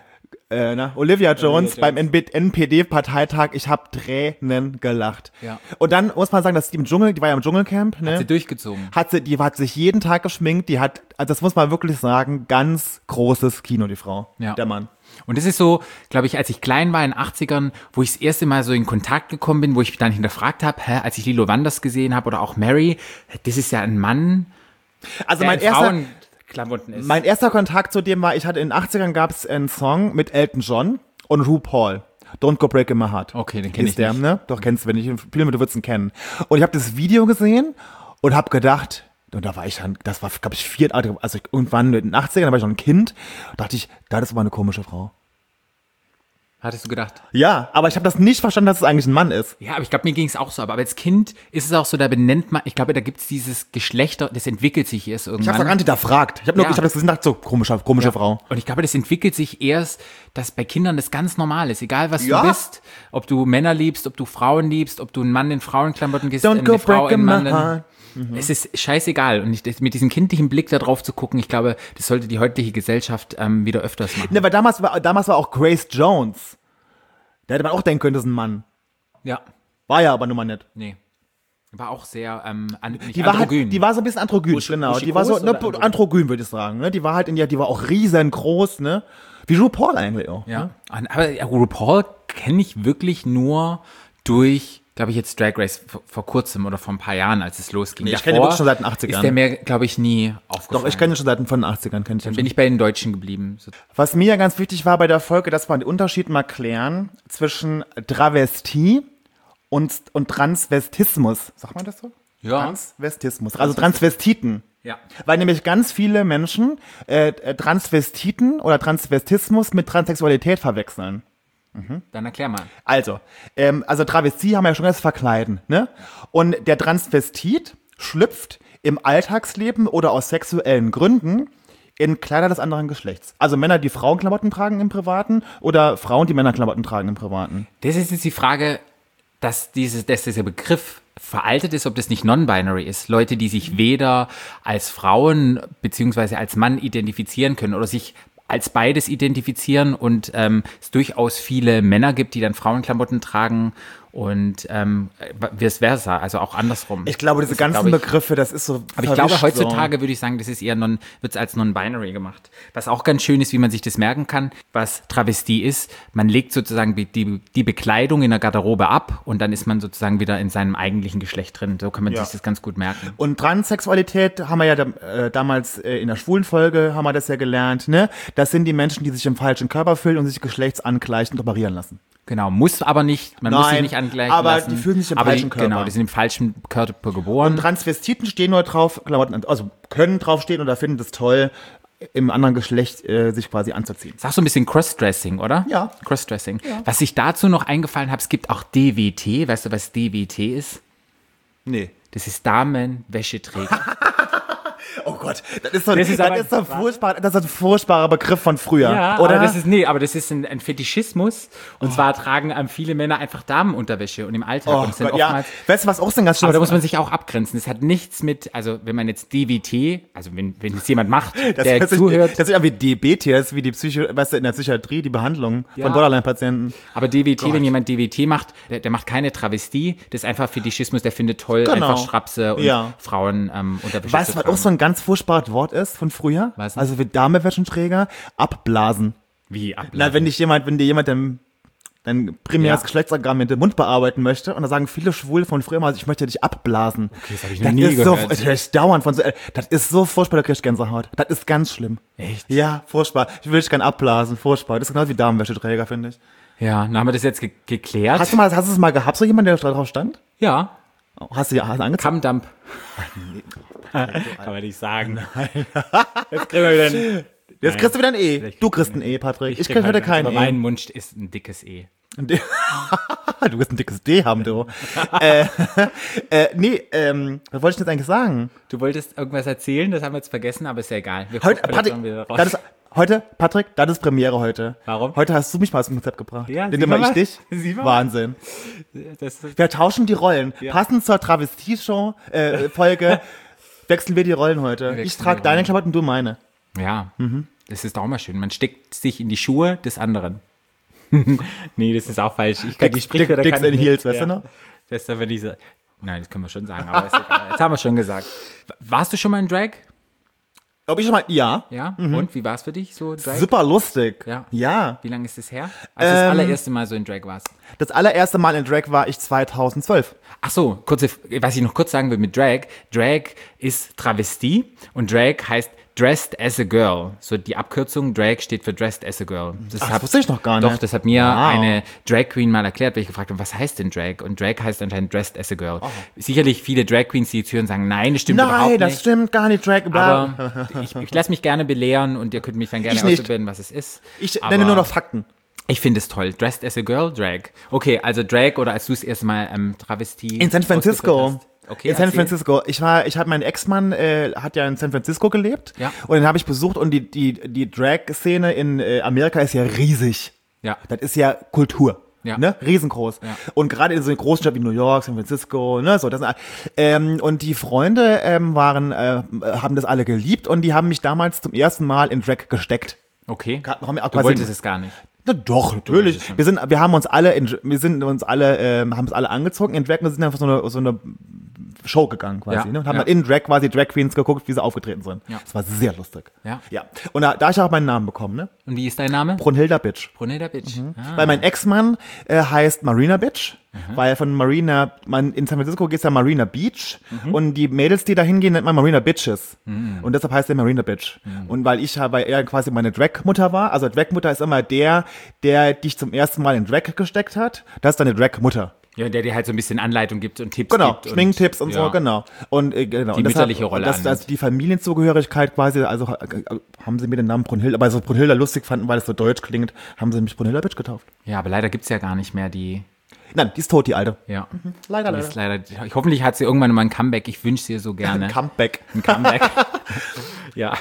Äh, ne? Olivia Jones beim N P D-Parteitag, ich habe Tränen gelacht. Ja. Und dann muss man sagen, dass die im Dschungel, die war ja im Dschungelcamp, ne? Hat sie durchgezogen. Hat sie, die hat sich jeden Tag geschminkt, die hat, also das muss man wirklich sagen, ganz großes Kino, die Frau, Ja. der Mann. Und das ist so, glaube ich, als ich klein war in den achtzigern, wo ich das erste Mal so in Kontakt gekommen bin, wo ich dann hinterfragt habe, hä, als ich Lilo Wanders gesehen habe oder auch Mary, das ist ja ein Mann, Also der mein in erster, Frauenklamotten ist. mein erster Kontakt zu dem war, ich hatte in den achtzigern gab es einen Song mit Elton John und RuPaul. Don't Go Breaking My Heart. Okay, den kenn Ist ich der, nicht. ne? Doch, kennst du, wenn ich Filme, du würdest ihn kennen. Und ich habe das Video gesehen und habe gedacht, und da war ich dann, das war, glaube ich, vier, also ich, irgendwann in den achtzigern, da war ich noch ein Kind, dachte ich, das ist aber eine komische Frau. Hattest du gedacht? Ja, aber ich habe das nicht verstanden, dass es eigentlich ein Mann ist. Ja, aber ich glaube, mir ging es auch so. Aber als Kind ist es auch so, da benennt man, ich glaube, da gibt es dieses Geschlechter, das entwickelt sich erst Ich irgendwann. habe gar nicht hinterfragt. Ich habe nur, Ja. ich habe das gesehen, dachte so, komische, komische Ja. Frau. Und ich glaube, das entwickelt sich erst, dass bei Kindern das ganz normal ist. Egal, was Ja. du bist, ob du Männer liebst, ob du Frauen liebst, ob du einen Mann in Frauenklamotten gehst, Don't eine go Frau breaking in my Mann. heart. Es ist scheißegal. Und ich, das- mit diesem kindlichen Blick da drauf zu gucken, ich glaube, das sollte die heutige Gesellschaft ähm, wieder öfters machen. Ne, weil damals war, damals war auch Grace Jones. Da hätte man auch denken können, das ist ein Mann. Ja, War ja aber nun mal nicht. nee. War auch sehr ähm, an, nicht Die war, halt, androgyn. die war so ein bisschen androgyn, Busch- genau. Die war so buschikos ne, oder androgyn? androgyn, würde ich sagen. Ne? Die war halt in der, die war auch riesengroß, ne? Wie RuPaul eigentlich auch. Ja, aber ja, RuPaul kenne ich wirklich nur durch, glaube ich, jetzt Drag Race vor, vor kurzem oder vor ein paar Jahren, als es losging. Nee, ich kenne den wirklich schon seit den achtzigern. Ist der mir, glaube ich, nie aufgefallen. Doch, ich kenne ihn schon seit den von den achtzigern, kenn ich den Bin schon. ich bei den Deutschen geblieben. So. Was mir ja ganz wichtig war bei der Folge, dass wir den Unterschied mal klären zwischen Travestie und, und Transvestismus. Sagt man das so? Ja. Transvestismus, also Transvestiten. Ja. Weil nämlich ganz viele Menschen äh, äh, Transvestiten oder Transvestismus mit Transsexualität verwechseln. Dann erklär mal. Also, ähm, also Travestie haben wir ja schon das Verkleiden, ne? Und der Transvestit schlüpft im Alltagsleben oder aus sexuellen Gründen in Kleider des anderen Geschlechts. Also Männer, die Frauenklamotten tragen im Privaten oder Frauen, die Männerklamotten tragen im Privaten. Das ist jetzt die Frage, dass, dieses, dass dieser Begriff veraltet ist, ob das nicht non-binary ist. Leute, die sich weder als Frauen beziehungsweise als Mann identifizieren können oder sich als beides identifizieren und ähm, es durchaus viele Männer gibt, die dann Frauenklamotten tragen und ähm, vice versa, also auch andersrum. Ich glaube, diese Das ist, ganzen glaub ich, Begriffe, das ist so Aber ich glaube, verwischt heutzutage würde ich sagen, das ist eher non, wird es als non-binary gemacht. Was auch ganz schön ist, wie man sich das merken kann, was Travestie ist. Man legt sozusagen die, die Bekleidung in der Garderobe ab und dann ist man sozusagen wieder in seinem eigentlichen Geschlecht drin. So kann man Ja. sich das ganz gut merken. Und Transsexualität haben wir ja äh, damals äh, in der schwulen Folge haben wir das ja gelernt, ne? Das sind die Menschen, die sich im falschen Körper fühlen und sich geschlechtsangleichend operieren lassen. Genau, muss aber nicht, man muss sich Nein, nicht angleichen aber lassen. die fühlen sich im aber falschen die, Genau, Körper. die sind im falschen Körper geboren. Transvestiten stehen nur drauf, Klamotten, an- also können draufstehen oder finden das toll, im anderen Geschlecht äh, sich quasi anzuziehen. Sag so ein bisschen Crossdressing, oder? Ja. Crossdressing. Was ich dazu noch eingefallen habe, es gibt auch D W T. Weißt du, was D W T ist? Nee. Das ist Damenwäscheträger. Oh Gott, das ist so, Das ist das aber- ist so ein furchtbar, das ist ein furchtbarer Begriff von früher, Ja, oder? aber das ist, nee, aber das ist ein, ein Fetischismus. Und zwar tragen ähm, viele Männer einfach Damenunterwäsche und im Alltag. oh und sind Gott, ja. oftmals, Weißt du, was auch so ein ganz aber schönes da muss man sich auch abgrenzen. Das hat nichts mit, also wenn man jetzt D W T, also wenn, wenn es jemand macht, das der hört sich- zuhört, Das ist ja wie D B T, das ist wie die Psycho, weißt du, in der Psychiatrie, die Behandlung Ja. von Borderline-Patienten. aber D W T, Gott. wenn jemand D W T macht, der, der macht keine Travestie, das ist einfach Fetischismus, der findet toll, Genau. einfach Strapse und Ja. Frauen ähm, Unterwäsche Weißt zu du, was tragen. auch so ein ganz furchtbares Wort ist von früher? Was denn? Also für Damewäschenträger, abblasen. Wie ab? Na, wenn dich jemand, wenn dir jemand dein, dein primäres Ja. Geschlechtsorgan mit dem Mund bearbeiten möchte, und da sagen viele Schwule von früher mal, also ich möchte dich abblasen. Okay, das hab ich noch nie ist gehört. So, das höre ich dauernd von so, äh, das ist so furchtbar, da krieg ich Gänsehaut. Das ist ganz schlimm. Echt? Ja, furchtbar. Ich will dich gern abblasen, furchtbar. Das ist genau wie Damenwäscheträger, finde ich. Ja, dann haben wir das jetzt ge geklärt. Hast du mal, hast du es mal gehabt, so jemand, der da drauf stand? ja, Oh, Hast du ja, hast du angezogen? Kammdamp. Kann man nicht sagen. Jetzt kriegen wir wieder ein, Jetzt kriegst du wieder ein E. Vielleicht Du krieg kriegst ein E, Patrick. Ich krieg krieg heute halt- kein aber E. mein Mund ist ein dickes E. Du wirst ein dickes D haben, du. äh, äh, nee, ähm, was wollte ich denn jetzt eigentlich sagen? Du wolltest irgendwas erzählen, das haben wir jetzt vergessen, aber ist ja egal. Wir Heute, gucken Patrick, vielleicht wieder raus. das ist, heute, Patrick, das ist Premiere heute. Warum? Heute hast du mich mal zum Konzept gebracht. Ja, Den sieh immer mal ich was. dich. Sieh mal Wahnsinn. Das ist, Wir tauschen die Rollen. Passend zur Travestie-Show, äh, Folge, wechseln wir die Rollen heute. Ich wechseln trage die deine Rollen. Klamotten, du meine. ja, Das ist auch mal schön. Man steckt sich in die Schuhe des anderen. Nee, das ist auch falsch. Ich kann die Dick- Sprichwörter Dicks kann ich in nicht. Heels, weißt du Ja. noch? Das ist aber diese. Nein, das können wir schon sagen, aber ist egal. Jetzt haben wir schon gesagt. Warst du schon mal in Drag? Ob ich schon mal, ja. Ja. Und wie war es für dich so Drag? Super lustig. Ja. Ja. Wie lange ist es her? Als du das Ähm, allererste Mal so in Drag warst. Das allererste Mal in Drag war ich zweitausendzwölf. Ach so, kurze, was ich noch kurz sagen will mit Drag. Drag ist Travestie und Drag heißt Dressed as a Girl. So die Abkürzung Drag steht für Dressed as a Girl. Das, Ach, hat- das wusste ich noch gar Doch, nicht. das hat mir Wow. eine Drag Queen mal erklärt, weil ich gefragt habe, was heißt denn Drag? Und Drag heißt anscheinend Dressed as a Girl. Sicherlich viele Drag Queens, die jetzt hören, sagen, nein, das stimmt überhaupt Nein, nicht. das stimmt gar nicht. Drag, bla. Aber ich, ich lasse mich gerne belehren und ihr könnt mich dann gerne Ich nicht. ausprobieren, was es ist. Ich Aber nenne nur noch Fakten. Ich finde es toll. Dressed as a Girl, Drag. Okay, also Drag oder als du es erste Mal ähm, Travestie In San Francisco. ausgeführt hast. Okay, in San erzähl. Francisco. Ich war, ich hatte mein Ex-Mann, äh, hat ja in San Francisco gelebt. Ja. Und den habe ich besucht und die, die, die Drag-Szene in äh, Amerika ist ja riesig. Ja. Das ist ja Kultur. Ja. Ne? Riesengroß. Ja. Und gerade in so einer großen Stadt wie New York, San Francisco, ne, so, das sind, ähm, und die Freunde ähm, waren, äh, haben das alle geliebt und die haben mich damals zum ersten Mal in Drag gesteckt. Okay. Noch haben wir auch Du quasi- wolltest es gar nicht. Na doch, natürlich. Wir sind, wir haben uns alle, in, wir sind uns alle, ähm, haben uns alle angezogen in Drag und sind einfach so eine, so eine Show gegangen quasi, Ja, ne? Und haben ja. dann in Drag quasi Drag Queens geguckt, wie sie aufgetreten sind. Ja. Das war sehr lustig. Ja. Ja. Und da, da hab ich auch meinen Namen bekommen, ne? Und wie ist dein Name? Brunhilda Bitch. Brunhilda Bitch. Ah. Weil mein Ex-Mann äh, heißt Marina Bitch, weil von Marina, man in San Francisco geht's ja Marina Beach und die Mädels, die da hingehen, nennt man Marina Bitches. Und deshalb heißt er Marina Bitch. Und weil ich ja, weil er quasi meine Drag-Mutter war, also Drag-Mutter ist immer der, der dich zum ersten Mal in Drag gesteckt hat, das ist deine Drag-Mutter. Ja, der dir halt so ein bisschen Anleitung gibt und Tipps Genau, gibt. Schminktipps und, ja. so, genau. Und äh, genau. Die und deshalb- mütterliche Rolle Das, annimmt. das, die Familienzugehörigkeit quasi, also äh, haben sie mir den Namen Brunhilda, aber so Brunhilda lustig fanden, weil es so deutsch klingt, haben sie mich Brunhilda Bitch getauft. Ja, aber leider gibt's ja gar nicht mehr die. Nein, die ist tot, die Alte. Ja. Leider, Die ist leider. Ich, hoffentlich hat sie irgendwann mal ein Comeback. Ich wünsche sie so gerne. Comeback. Ein Comeback. Ja.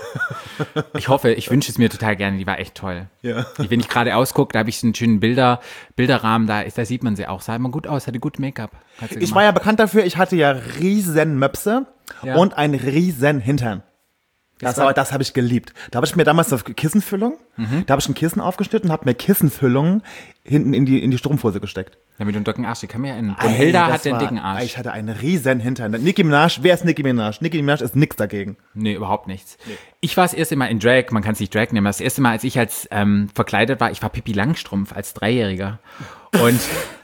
Ich hoffe, ich wünsche es mir total gerne. Die war echt toll. Ja. Wenn ich gerade ausgucke, da habe ich so einen schönen Bilder, Bilderrahmen, da, ist, da sieht man sie auch. Sah immer gut aus, hatte gut Make-up. Hat sie Ich gemacht. war ja bekannt dafür, ich hatte ja riesen Möpse Ja. und einen riesen Hintern. Das, war- aber, das habe ich geliebt. Da habe ich mir damals eine Kissenfüllung, Mhm. da habe ich ein Kissen aufgeschnitten und habe mir Kissenfüllung hinten in die, in die Strumpfhose gesteckt. Ja, mit dem dicken Arsch, die kann mir ja in. Brunhilda Ey, das hat den war- dicken Arsch. Ich hatte einen riesen Hintern. Nicki Minaj, wer ist Nicki Minaj? Nicki Minaj ist nix dagegen. Nee, überhaupt nichts. Ich war das erste Mal in Drag, man kann es nicht Drag nennen, aber das erste Mal, als ich als ähm, verkleidet war, ich war Pippi Langstrumpf als Dreijähriger. Und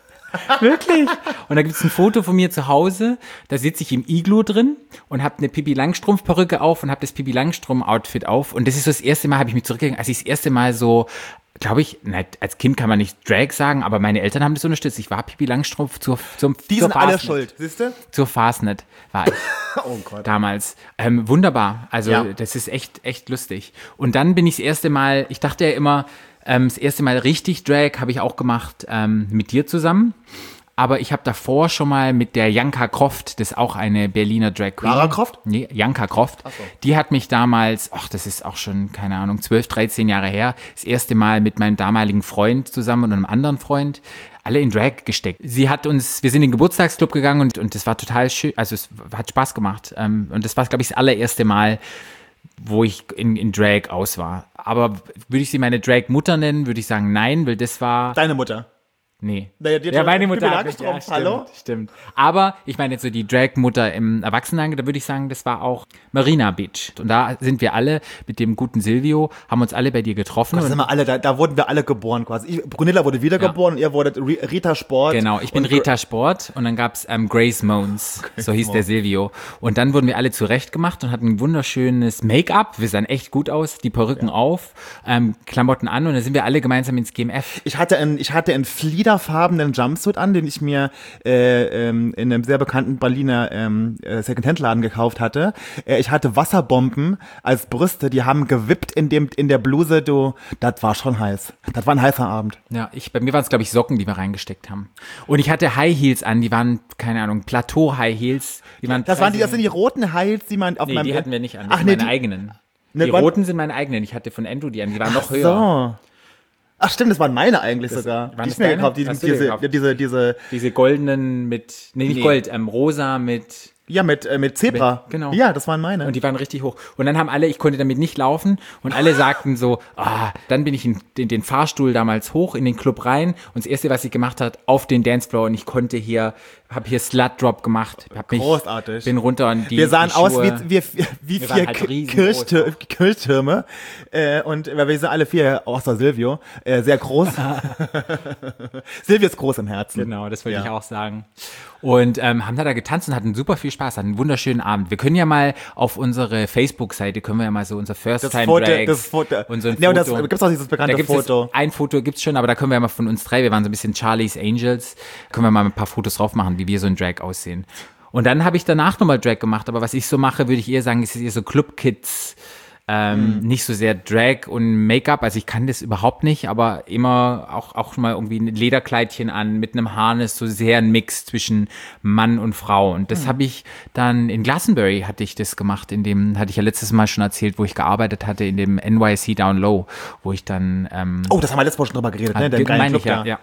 wirklich. Und da gibt es ein Foto von mir zu Hause, da sitze ich im Iglo drin und habe eine Pippi Langstrumpf-Perücke auf und habe das Pippi Langstrumpf-Outfit auf. Und das ist so das erste Mal, habe ich mich zurückgegangen, als ich das erste Mal so, glaube ich, na, als Kind kann man nicht Drag sagen, aber meine Eltern haben das unterstützt. Ich war Pippi Langstrumpf zur, zum, Die zur sind alle Fastnet. schuld, siehst du? Zur Fastnet war ich. Oh Gott. Damals. Ähm, wunderbar. Also Ja. das ist echt, echt lustig. Und dann bin ich das erste Mal, ich dachte ja immer, ähm, das erste Mal richtig Drag habe ich auch gemacht ähm, mit dir zusammen. Aber ich habe davor schon mal mit der Janka Croft, das ist auch eine Berliner Drag Queen. Lara Croft? Nee, Janka Croft. Die hat mich damals, ach, das ist auch schon, keine Ahnung, zwölf, dreizehn Jahre her, das erste Mal mit meinem damaligen Freund zusammen und einem anderen Freund alle in Drag gesteckt. Sie hat uns, wir sind in den Geburtstagsclub gegangen und, und das war total schön, also es hat Spaß gemacht. Ähm, und das war, glaube ich, das allererste Mal, wo ich in, in Drag aus war. Aber würde ich sie meine Drag-Mutter nennen, würde ich sagen nein, weil das war... Deine Mutter. Nee. Naja, die hat Ja, schon meine Pippi Mutter hat mich, ja, Langstrumpf, stimmt, hallo? stimmt. Aber ich meine jetzt so die Drag-Mutter im Erwachsenenalter, da würde ich sagen, das war auch Marina Beach. Und da sind wir alle mit dem guten Silvio, haben uns alle bei dir getroffen. Das Und, sind wir alle, da, da wurden wir alle geboren quasi. Ich, Brunilla wurde wiedergeboren und ihr wurdet Ri- Rita Sport. genau, ich bin und Rita Sport und dann gab's ähm, Grace Moans, so hieß der Silvio. Und dann wurden wir alle zurecht gemacht und hatten ein wunderschönes Make-up. Wir sahen echt gut aus, die Perücken auf, ähm, Klamotten an und dann sind wir alle gemeinsam ins G M F. Ich hatte einen, ich hatte einen fliederfarbenen Jumpsuit an, den ich mir äh, ähm, in einem sehr bekannten Berliner ähm, äh, Secondhand-Laden gekauft hatte. Äh, ich hatte Wasserbomben als Brüste, die haben gewippt in dem in der Bluse. Du, das war schon heiß. Das war ein heißer Abend. Ja, ich, bei mir waren es, glaube ich, Socken, die wir reingesteckt haben. Und ich hatte High Heels an, die waren, keine Ahnung, Plateau-High Heels. Die waren Das waren die, das sind die roten Heils, die man auf Nee, meinem. die hatten wir nicht an. Das Ach sind nee, meine die, eigenen. Ne, die wann- roten sind meine eigenen. Ich hatte von Andrew die an. Die waren noch höher. so. Ach stimmt, das waren meine eigentlich sogar. waren Die das ich mir deine? gekauft, die, Hast du dir diese, gekauft? diese, diese, Diese goldenen mit, nee, nicht Nee. Gold, ähm, rosa mit, Ja, mit, äh, mit Zebra. Mit- genau. Ja, das waren meine. Und die waren richtig hoch. Und dann haben alle, ich konnte damit nicht laufen und alle sagten so, ah, dann bin ich in den, den Fahrstuhl damals hoch in den Club rein und das erste, was ich gemacht hat, auf den Dancefloor und ich konnte hier, habe hier Slut Drop gemacht. Hab mich, Großartig. Bin runter und die wir sahen die aus wie, Schuhe- wie, wie Wir vier waren halt Ki- riesengroß Kirchtür Kirchtürme. Äh, und weil wir sind alle vier, außer Silvio, äh, sehr groß. Silvio ist groß im Herzen. Genau, das wollte Ja. ich auch sagen. Und ähm, haben da da getanzt und hatten super viel Spaß, hatten einen wunderschönen Abend. Wir können ja mal auf unsere Facebook-Seite, können wir ja mal so unser First Das Time Foto, Drags das Foto. und so ein Ja, und Foto. das gibt's auch dieses bekannte Da gibt's Foto. Das, ein Foto gibt's schon, aber da können wir ja mal von uns drei, wir waren so ein bisschen Charlie's Angels, können wir mal ein paar Fotos drauf machen, wie wir so in Drag aussehen. Und dann habe ich danach nochmal Drag gemacht, aber was ich so mache, würde ich eher sagen, ist eher so Club-Kids, ähm, nicht so sehr Drag und Make-up, also ich kann das überhaupt nicht, aber immer auch, auch mal irgendwie ein Lederkleidchen an, mit einem Harness, so sehr ein Mix zwischen Mann und Frau. Und das habe ich dann in Glastonbury hatte ich das gemacht, in dem, hatte ich ja letztes Mal schon erzählt, wo ich gearbeitet hatte, in dem N Y C Down Low, wo ich dann ähm, Oh, das haben wir letztes Mal schon drüber geredet, ne? Der geile meine Club ich, ja, da. ja.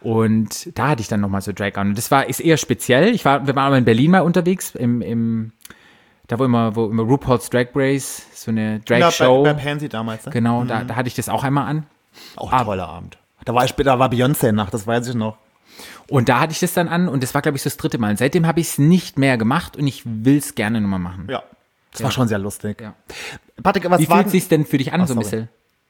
Und da hatte ich dann nochmal so Drag an. Und das war, ist eher speziell. Ich war, wir waren aber in Berlin mal unterwegs, im, im, da wo immer, wo immer RuPaul's Drag Race, so eine Ja, Drag-Show. bei, bei Pansy damals, ne? Genau, da, da hatte ich das auch einmal an. Auch ein toller Abend. Da war, ich, da war Beyoncé nach, das weiß ich noch. Und da hatte ich das dann an und das war, glaube ich, so das dritte Mal. Und seitdem habe ich es nicht mehr gemacht und ich will es gerne nochmal machen. Ja. Das war schon sehr lustig. Ja. Patrick, was Wie war fühlt es sich denn für dich an, Oh, so ein sorry. bisschen?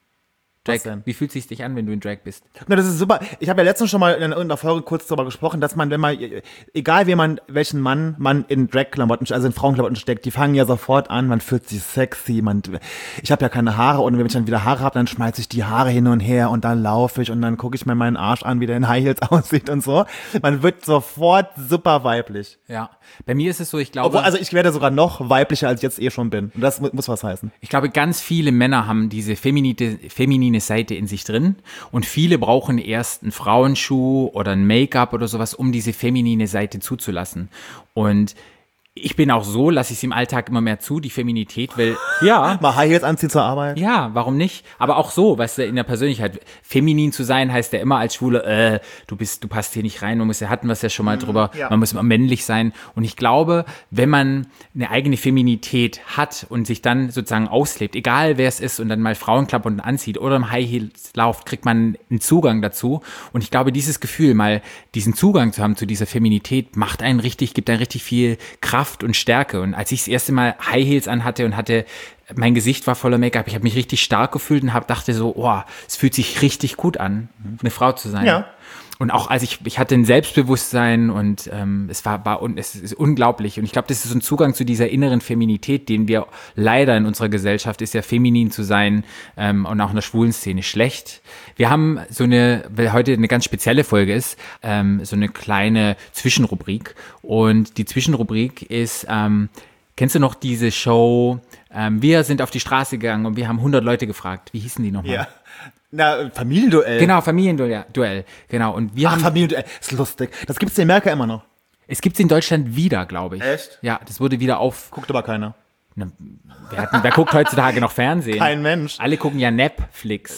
Drag. Was denn? Wie fühlt es sich dich an, wenn du in Drag bist? Na, das ist super. Ich habe ja letztens schon mal in irgendeiner Folge kurz darüber gesprochen, dass man, wenn man, egal wie man, welchen Mann man in Drag-Klamotten, also in Frauenklamotten steckt, die fangen ja sofort an, man fühlt sich sexy, man, ich habe ja keine Haare und wenn ich dann wieder Haare habe, dann schmeiße ich die Haare hin und her und dann laufe ich und dann gucke ich mir meinen Arsch an, wie der in High Heels aussieht und so. Man wird sofort super weiblich. Ja. Bei mir ist es so, ich glaube. Obwohl, also ich werde sogar noch weiblicher, als ich jetzt eh schon bin. Und das mu- muss was heißen. Ich glaube, ganz viele Männer haben diese feminine, feminine Seite in sich drin und viele brauchen erst einen Frauenschuh oder ein Make-up oder sowas, um diese feminine Seite zuzulassen. Und ich bin auch so, lasse ich es im Alltag immer mehr zu, die Feminität, weil, ja, Mal High Heels anziehen zur Arbeit. ja, warum nicht? Aber auch so, weißt du, in der Persönlichkeit. Feminin zu sein heißt ja immer als Schwule, äh, du bist, du passt hier nicht rein, man muss ja, hatten wir es ja schon mal drüber, ja. man muss immer männlich sein. Und ich glaube, wenn man eine eigene Feminität hat und sich dann sozusagen auslebt, egal wer es ist und dann mal Frauenklamotten anzieht oder im High Heels lauft, kriegt man einen Zugang dazu. Und ich glaube, dieses Gefühl, mal diesen Zugang zu haben zu dieser Feminität, macht einen richtig, gibt einen richtig viel Kraft und Stärke. Und als ich das erste Mal High Heels anhatte und hatte, mein Gesicht war voller Make-up, ich habe mich richtig stark gefühlt und hab, dachte so, oh, es fühlt sich richtig gut an, eine Frau zu sein. Ja. Und auch als ich, ich hatte ein Selbstbewusstsein und ähm, es war, war und es ist unglaublich. Und ich glaube, das ist so ein Zugang zu dieser inneren Feminität, den wir leider in unserer Gesellschaft ist ja feminin zu sein ähm, und auch in der schwulen Szene schlecht. Wir haben so eine, weil heute eine ganz spezielle Folge ist, ähm, so eine kleine Zwischenrubrik. Und die Zwischenrubrik ist, ähm, kennst du noch diese Show? Ähm, wir sind auf die Straße gegangen und wir haben hundert Leute gefragt. Wie hießen die nochmal? Ja. Na, Familienduell. Genau, Familienduell, Duell, genau. Und wir Ach, haben, Familienduell. Ist lustig. Das gibt's in Amerika immer noch. es gibt es in Deutschland wieder, glaube ich. Echt? Ja, das wurde wieder auf. Guckt aber keiner. Ne, wer, hat, wer guckt heutzutage noch Fernsehen? Kein Mensch. Alle gucken ja Netflix.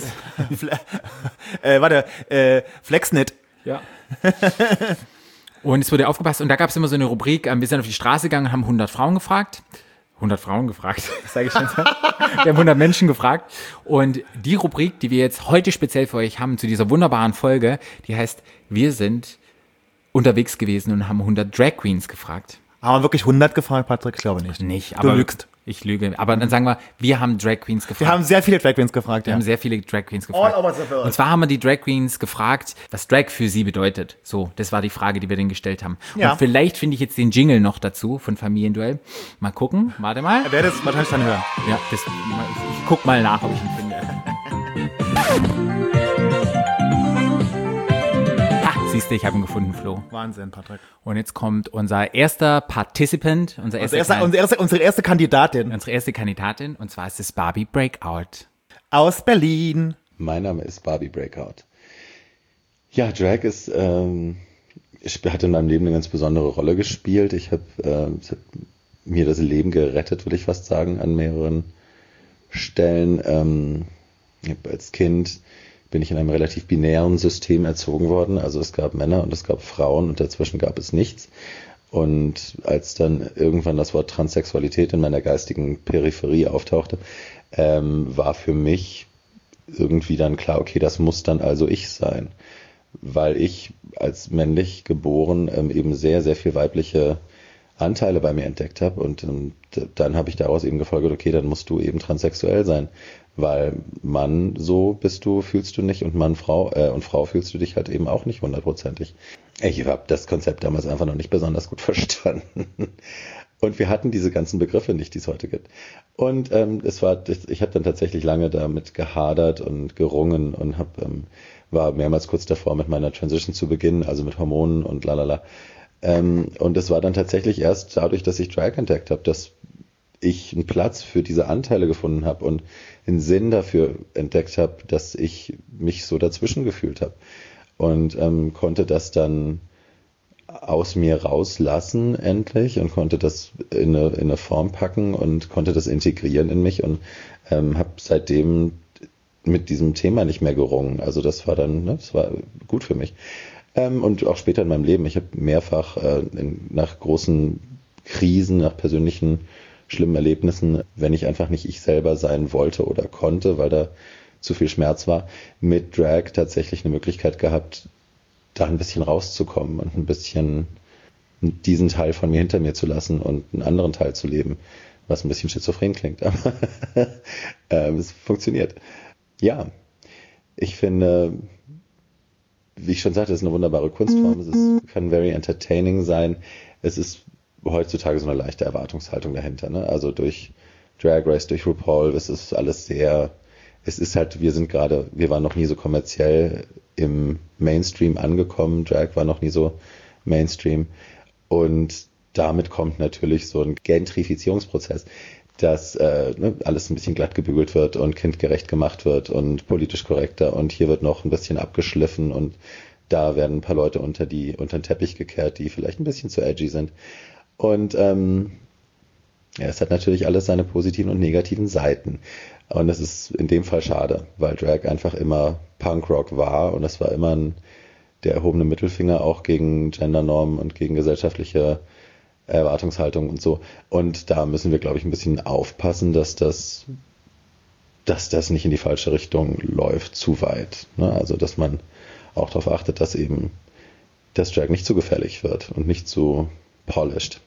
Äh, warte, äh, Flexnet. Ja. Und es wurde aufgepasst und da gab es immer so eine Rubrik, ähm, wir sind auf die Straße gegangen und haben hundert Frauen gefragt. hundert Frauen gefragt, das sage ich schon so. Wir haben hundert Menschen gefragt. Und die Rubrik, die wir jetzt heute speziell für euch haben, zu dieser wunderbaren Folge, die heißt, wir sind unterwegs gewesen und haben hundert Drag Queens gefragt. Haben wir wirklich hundert gefragt, Patrick? Ich glaube nicht. Nicht, Du aber lügst. ich lüge. Aber dann sagen wir, wir haben Drag Queens gefragt. Wir haben sehr viele Drag Queens gefragt, Wir ja. haben sehr viele Drag Queens gefragt. All over the world. Und zwar haben wir die Drag Queens gefragt, was Drag für sie bedeutet. So, das war die Frage, die wir denen gestellt haben. Ja. Und vielleicht finde ich jetzt den Jingle noch dazu von Familienduell. Mal gucken, warte mal. Er werde es wahrscheinlich dann hören. Ja, das, ich, ich guck mal nach, ob ich ihn finde. Ha, siehst du, ich habe ihn gefunden, Flo. Wahnsinn, Patrick. Und jetzt kommt unser erster Participant, unser erster Unsere erste, Kan- unsere erste, unsere erste Kandidatin unsere erste Kandidatin, und zwar ist es Barbie Breakout. aus Berlin. Mein Name ist Barbie Breakout. Ja, Drag ist, ähm, ich hat in meinem Leben eine ganz besondere Rolle gespielt. Ich habe äh, es hat mir das Leben gerettet, würde ich fast sagen, an mehreren Stellen. Ähm, ich hab als Kind bin ich in einem relativ binären System erzogen worden. Also es gab Männer und es gab Frauen und dazwischen gab es nichts. Und als dann irgendwann das Wort Transsexualität in meiner geistigen Peripherie auftauchte, ähm, war für mich irgendwie dann klar, okay, das muss dann also ich sein. Weil ich als männlich geboren ähm, eben sehr, sehr viel weibliche Anteile bei mir entdeckt habe. Und ähm, d- dann habe ich daraus eben gefolgert, okay, dann musst du eben transsexuell sein. Weil Mann, so bist du, fühlst du nicht, und Mann, Frau, äh, und Frau fühlst du dich halt eben auch nicht hundertprozentig. Ich habe das Konzept damals einfach noch nicht besonders gut verstanden. Und wir hatten diese ganzen Begriffe nicht, die es heute gibt. Und ähm, es war, ich habe dann tatsächlich lange damit gehadert und gerungen und hab, ähm, war mehrmals kurz davor, mit meiner Transition zu beginnen, also mit Hormonen und lalala. Ähm, und es war dann tatsächlich erst dadurch, dass ich Drag entdeckt habe, dass ich einen Platz für diese Anteile gefunden habe und einen Sinn dafür entdeckt habe, dass ich mich so dazwischen gefühlt habe. Und ähm, konnte das dann aus mir rauslassen endlich und konnte das in eine, in eine Form packen und konnte das integrieren in mich und ähm, habe seitdem mit diesem Thema nicht mehr gerungen. Also das war dann, ne, das war gut für mich. Ähm, und auch später in meinem Leben, ich habe mehrfach äh, in, nach großen Krisen, nach persönlichen schlimmen Erlebnissen, wenn ich einfach nicht ich selber sein wollte oder konnte, weil da zu viel Schmerz war, mit Drag tatsächlich eine Möglichkeit gehabt, da ein bisschen rauszukommen und ein bisschen diesen Teil von mir hinter mir zu lassen und einen anderen Teil zu leben, was ein bisschen schizophren klingt, aber ähm, es funktioniert. Ja, ich finde, wie ich schon sagte, es ist eine wunderbare Kunstform, es ist, kann very entertaining sein, es ist heutzutage so eine leichte Erwartungshaltung dahinter, ne? Also durch Drag Race, durch RuPaul, es ist alles sehr, es ist halt, wir sind gerade, wir waren noch nie so kommerziell im Mainstream angekommen, Drag war noch nie so Mainstream und damit kommt natürlich so ein Gentrifizierungsprozess, dass äh, ne, alles ein bisschen glatt gebügelt wird und kindgerecht gemacht wird und politisch korrekter und hier wird noch ein bisschen abgeschliffen und da werden ein paar Leute unter die unter den Teppich gekehrt, die vielleicht ein bisschen zu edgy sind. Und ähm, ja, es hat natürlich alles seine positiven und negativen Seiten. Und das ist in dem Fall schade, weil Drag einfach immer Punkrock war und das war immer ein, der erhobene Mittelfinger auch gegen Gendernormen und gegen gesellschaftliche Erwartungshaltung und so. Und da müssen wir, glaube ich, ein bisschen aufpassen, dass das, dass das nicht in die falsche Richtung läuft, zu weit. Ne? Also, dass man auch darauf achtet, dass eben das Drag nicht zu gefährlich wird und nicht zu polished.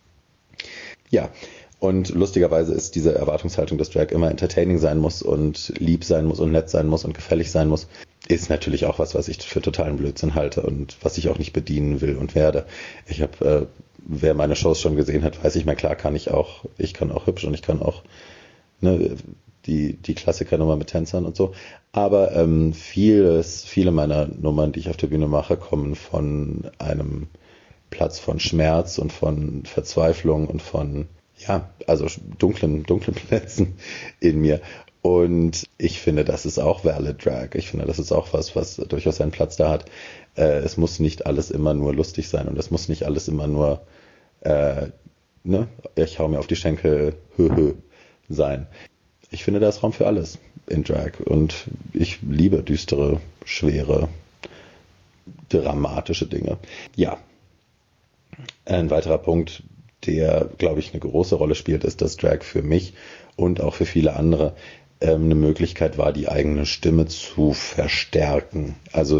Ja, und lustigerweise ist diese Erwartungshaltung, dass Drag immer entertaining sein muss und lieb sein muss und nett sein muss und gefällig sein muss, ist natürlich auch was, was ich für totalen Blödsinn halte und was ich auch nicht bedienen will und werde. Ich habe, äh, wer meine Shows schon gesehen hat, weiß ich mal, klar kann ich auch, ich kann auch hübsch und ich kann auch ne, die, die Klassikernummer mit Tänzern und so. Aber ähm, vieles, viele meiner Nummern, die ich auf der Bühne mache, kommen von einem Platz von Schmerz und von Verzweiflung und von, ja, also dunklen, dunklen Plätzen in mir. Und ich finde, das ist auch valid Drag. Ich finde, das ist auch was, was durchaus seinen Platz da hat. Äh, es muss nicht alles immer nur lustig sein und es muss nicht alles immer nur, äh, ne, ich hau mir auf die Schenkel, hö, hö, sein. Ich finde, da ist Raum für alles in Drag. Und ich liebe düstere, schwere, dramatische Dinge. Ja. Ein weiterer Punkt, der, glaube ich, eine große Rolle spielt, ist, dass Drag für mich und auch für viele andere ähm, eine Möglichkeit war, die eigene Stimme zu verstärken. Also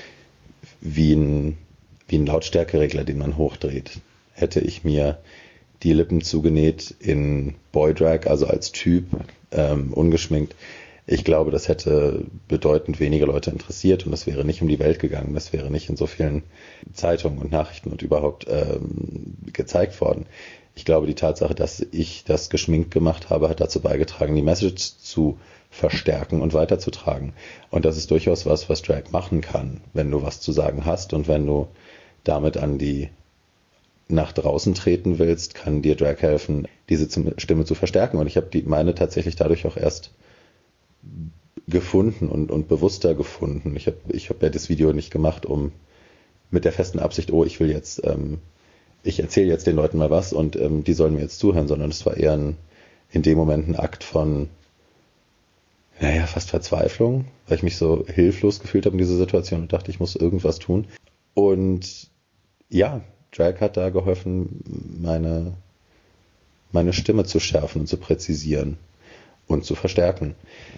wie ein, wie ein Lautstärkeregler, den man hochdreht. Hätte ich mir die Lippen zugenäht in Boy-Drag, also als Typ, ähm, ungeschminkt, ich glaube, das hätte bedeutend weniger Leute interessiert und das wäre nicht um die Welt gegangen. Das wäre nicht in so vielen Zeitungen und Nachrichten und überhaupt ähm, gezeigt worden. Ich glaube, die Tatsache, dass ich das geschminkt gemacht habe, hat dazu beigetragen, die Message zu verstärken und weiterzutragen. Und das ist durchaus was, was Drag machen kann, wenn du was zu sagen hast und wenn du damit an die nach draußen treten willst, kann dir Drag helfen, diese Stimme zu verstärken. Und ich habe die meine tatsächlich dadurch auch erst gefunden und, und bewusster gefunden. Ich habe ich hab ja das Video nicht gemacht, um mit der festen Absicht, oh, ich will jetzt, ähm, ich erzähle jetzt den Leuten mal was und ähm, die sollen mir jetzt zuhören, sondern es war eher ein, in dem Moment ein Akt von, naja, fast Verzweiflung, weil ich mich so hilflos gefühlt habe in dieser Situation und dachte, ich muss irgendwas tun. Und ja, Drag hat da geholfen, meine, meine Stimme zu schärfen und zu präzisieren und zu verstärken.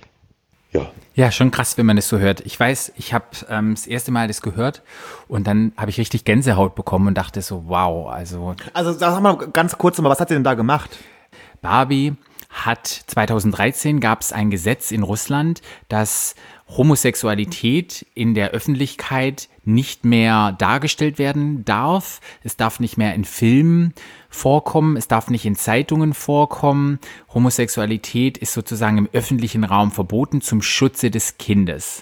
Ja. Ja, schon krass, wenn man das so hört. Ich weiß, ich habe ähm, das erste Mal das gehört und dann habe ich richtig Gänsehaut bekommen und dachte so, wow, also. Also sag mal ganz kurz mal, was hat sie denn da gemacht? Barbie hat zweitausenddreizehn gab es ein Gesetz in Russland, dass Homosexualität in der Öffentlichkeit nicht mehr dargestellt werden darf. Es darf nicht mehr in Filmen vorkommen, es darf nicht in Zeitungen vorkommen. Homosexualität ist sozusagen im öffentlichen Raum verboten zum Schutze des Kindes.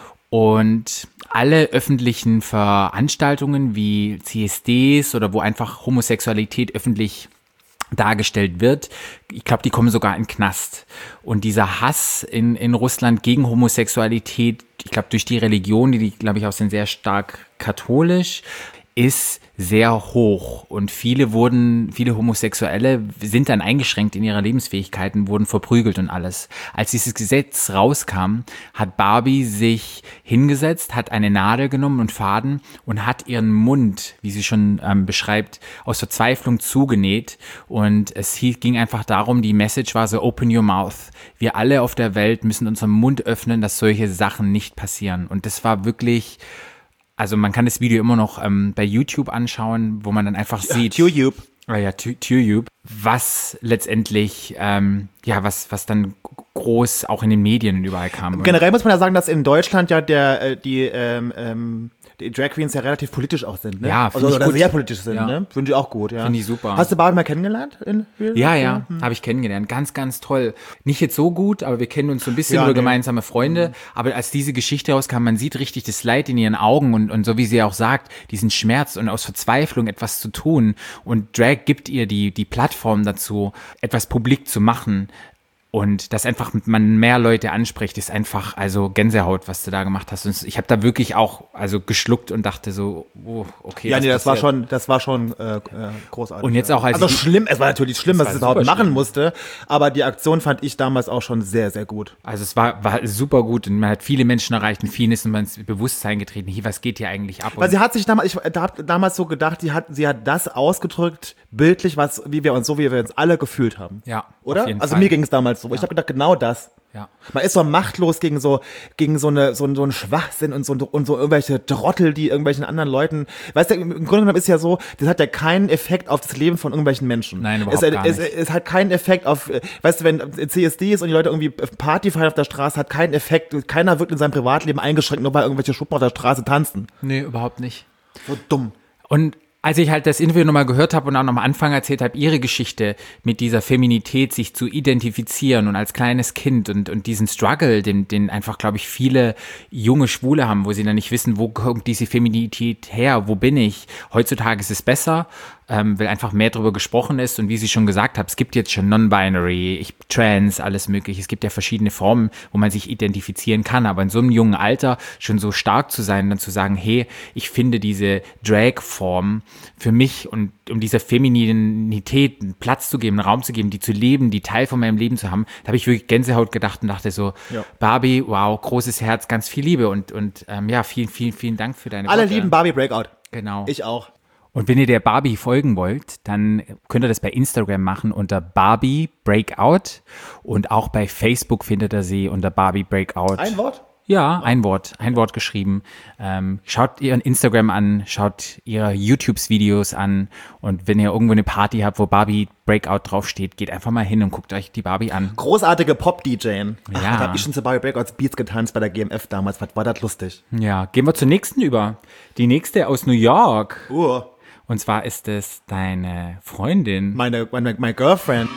Und alle öffentlichen Veranstaltungen wie C S Ds oder wo einfach Homosexualität öffentlich dargestellt wird, ich glaube, die kommen sogar in den Knast. Und dieser Hass in, in Russland gegen Homosexualität, ich glaube, durch die Religion, die, die glaube ich, auch sind sehr stark katholisch, ist sehr hoch. Und viele wurden, viele Homosexuelle sind dann eingeschränkt in ihrer Lebensfähigkeiten, wurden verprügelt und alles. Als dieses Gesetz rauskam, hat Barbie sich hingesetzt, hat eine Nadel genommen und Faden und hat ihren Mund, wie sie schon ähm, beschreibt, aus Verzweiflung zugenäht. Und es hieß, ging einfach darum, die Message war so, open your mouth. Wir alle auf der Welt müssen unseren Mund öffnen, dass solche Sachen nicht passieren. Und das war wirklich... Also man kann das Video immer noch ähm, bei YouTube anschauen, wo man dann einfach sieht, YouTube. Ah ja, YouTube, was letztendlich, ähm, ja, was was dann groß auch in den Medien und überall kam. Generell muss man ja sagen, dass in Deutschland ja der äh, die ähm, ähm, die Drag Queens ja relativ politisch auch sind, ne? Ja, also, ich oder gut. sehr politisch sind, Ja. ne? Finde ich auch gut, ja. Finde ich super. Hast du Barbie mal kennengelernt? In Ja, ja, hm. habe ich kennengelernt. Ganz, ganz toll. Nicht jetzt so gut, aber wir kennen uns so ein bisschen Ja, über nee. gemeinsame Freunde. Aber als diese Geschichte rauskam, man sieht richtig das Leid in ihren Augen und, und so wie sie auch sagt, diesen Schmerz und aus Verzweiflung etwas zu tun. Und Drag gibt ihr die, die Plattform dazu, etwas publik zu machen. Und dass einfach man mehr Leute anspricht, ist einfach, also Gänsehaut, was du da gemacht hast. Und ich habe da wirklich auch also geschluckt und dachte so, oh, okay. Ja, nee, das war passiert. schon, das war schon äh, äh, großartig. Und jetzt ja. auch als also ich- schlimm, es war natürlich schlimm, Das dass war es überhaupt super machen schlimm. musste, aber die Aktion fand ich damals auch schon sehr, sehr gut. Also es war, war super gut und man hat viele Menschen erreicht und vielen ist man ins Bewusstsein getreten, hier, was geht hier eigentlich ab? Weil Und sie hat sich damals, ich da hab damals so gedacht, die hat, sie hat das ausgedrückt, bildlich, was, wie wir uns, so wie wir uns alle gefühlt haben. Ja, Oder? auf jeden Also Fall. mir ging es damals so. Ich habe gedacht, genau das. Ja. Man ist so machtlos gegen so, gegen so eine, so, ein- so einen Schwachsinn und so, und so irgendwelche Trottel, die irgendwelchen anderen Leuten, weißt du, im Grunde genommen ist ja so, das hat ja keinen Effekt auf das Leben von irgendwelchen Menschen. Nein, überhaupt es, gar es, nicht. Es, es hat keinen Effekt auf, äh, weißt du, wenn C S D ist und die Leute irgendwie Party feiern auf der Straße, hat keinen Effekt, keiner wird in seinem Privatleben eingeschränkt, nur weil irgendwelche Schuppen auf der Straße tanzen. Nee, überhaupt nicht. So dumm. Und als ich halt das Interview nochmal gehört habe und auch noch am Anfang erzählt habe, ihre Geschichte mit dieser Feminität, sich zu identifizieren und als kleines Kind und, und diesen Struggle, den, den einfach, glaube ich, viele junge Schwule haben, wo sie dann nicht wissen, wo kommt diese Feminität her, wo bin ich? Heutzutage ist es besser, ähm, weil einfach mehr darüber gesprochen ist und wie sie schon gesagt hat, es gibt jetzt schon Non-Binary, ich, Trans, alles mögliche, es gibt ja verschiedene Formen, wo man sich identifizieren kann, aber in so einem jungen Alter schon so stark zu sein und dann zu sagen, hey, ich finde diese Drag-Form für mich und um dieser Femininität einen Platz zu geben, einen Raum zu geben, die zu leben, die Teil von meinem Leben zu haben, da habe ich wirklich Gänsehaut gedacht und dachte so, Ja. Barbie, wow, großes Herz, ganz viel Liebe und, und ähm, ja, vielen, vielen, vielen Dank für deine Alle Worte. lieben Barbie Breakout. Genau. Ich auch. Und wenn ihr der Barbie folgen wollt, dann könnt ihr das bei Instagram machen unter Barbie Breakout und auch bei Facebook findet ihr sie unter Barbie Breakout. Ein Wort? Ja, ein Wort, ein Wort geschrieben. Ähm, schaut ihren Instagram an, schaut ihre YouTubes-Videos an und wenn ihr irgendwo eine Party habt, wo Barbie Breakout draufsteht, geht einfach mal hin und guckt euch die Barbie an. Großartige Pop-D J. Ach, Ja. Da hab ich schon zu Barbie Breakouts Beats getanzt bei der G M F damals. Was war das lustig? Ja, gehen wir zur nächsten über. Die nächste aus New York. Uh, Und zwar ist es deine Freundin. meine, meine, meine Girlfriend.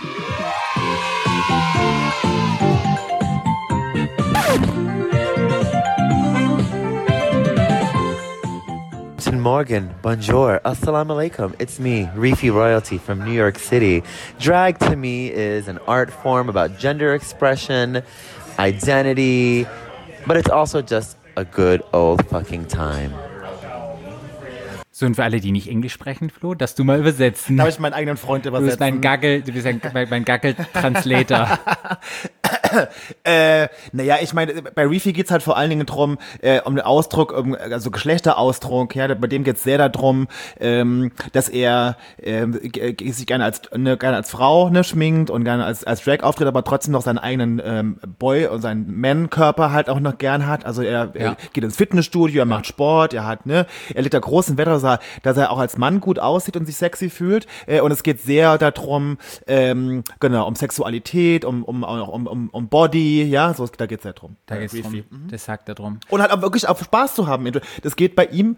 Guten Morgen, bonjour, assalamu alaikum. It's me, Reefy Royalty from New York City. Drag to me is an art form about gender expression, identity, but it's also just a good old fucking time. So, und für alle, die nicht Englisch sprechen, Flo, dass du mal übersetzen. Da habe ich meinen eigenen Freund Du bist übersetzt. mein Gaggle, du bist ein, mein, mein Gaggle-Translator. Äh, Naja, ich meine, bei Reefy geht's halt vor allen Dingen drum, äh, um den Ausdruck, um, also Geschlechterausdruck, ja, bei dem geht's sehr darum, ähm, dass er ähm, g- sich gerne als ne, gerne als Frau ne, schminkt und gerne als als Drag auftritt, aber trotzdem noch seinen eigenen ähm, Boy und seinen Man-Körper halt auch noch gern hat. Also er, Ja. er geht ins Fitnessstudio, er macht Sport, er hat, ne, er legt da großen Wert, dass er, dass er auch als Mann gut aussieht und sich sexy fühlt. Äh, und es geht sehr darum, ähm, genau, um Sexualität, um, um, um, um, um Body, ja, so, da geht's ja drum. Da Bei geht's Reefy. drum. Das sagt er drum. Und halt auch wirklich auch Spaß zu haben. Das geht bei ihm,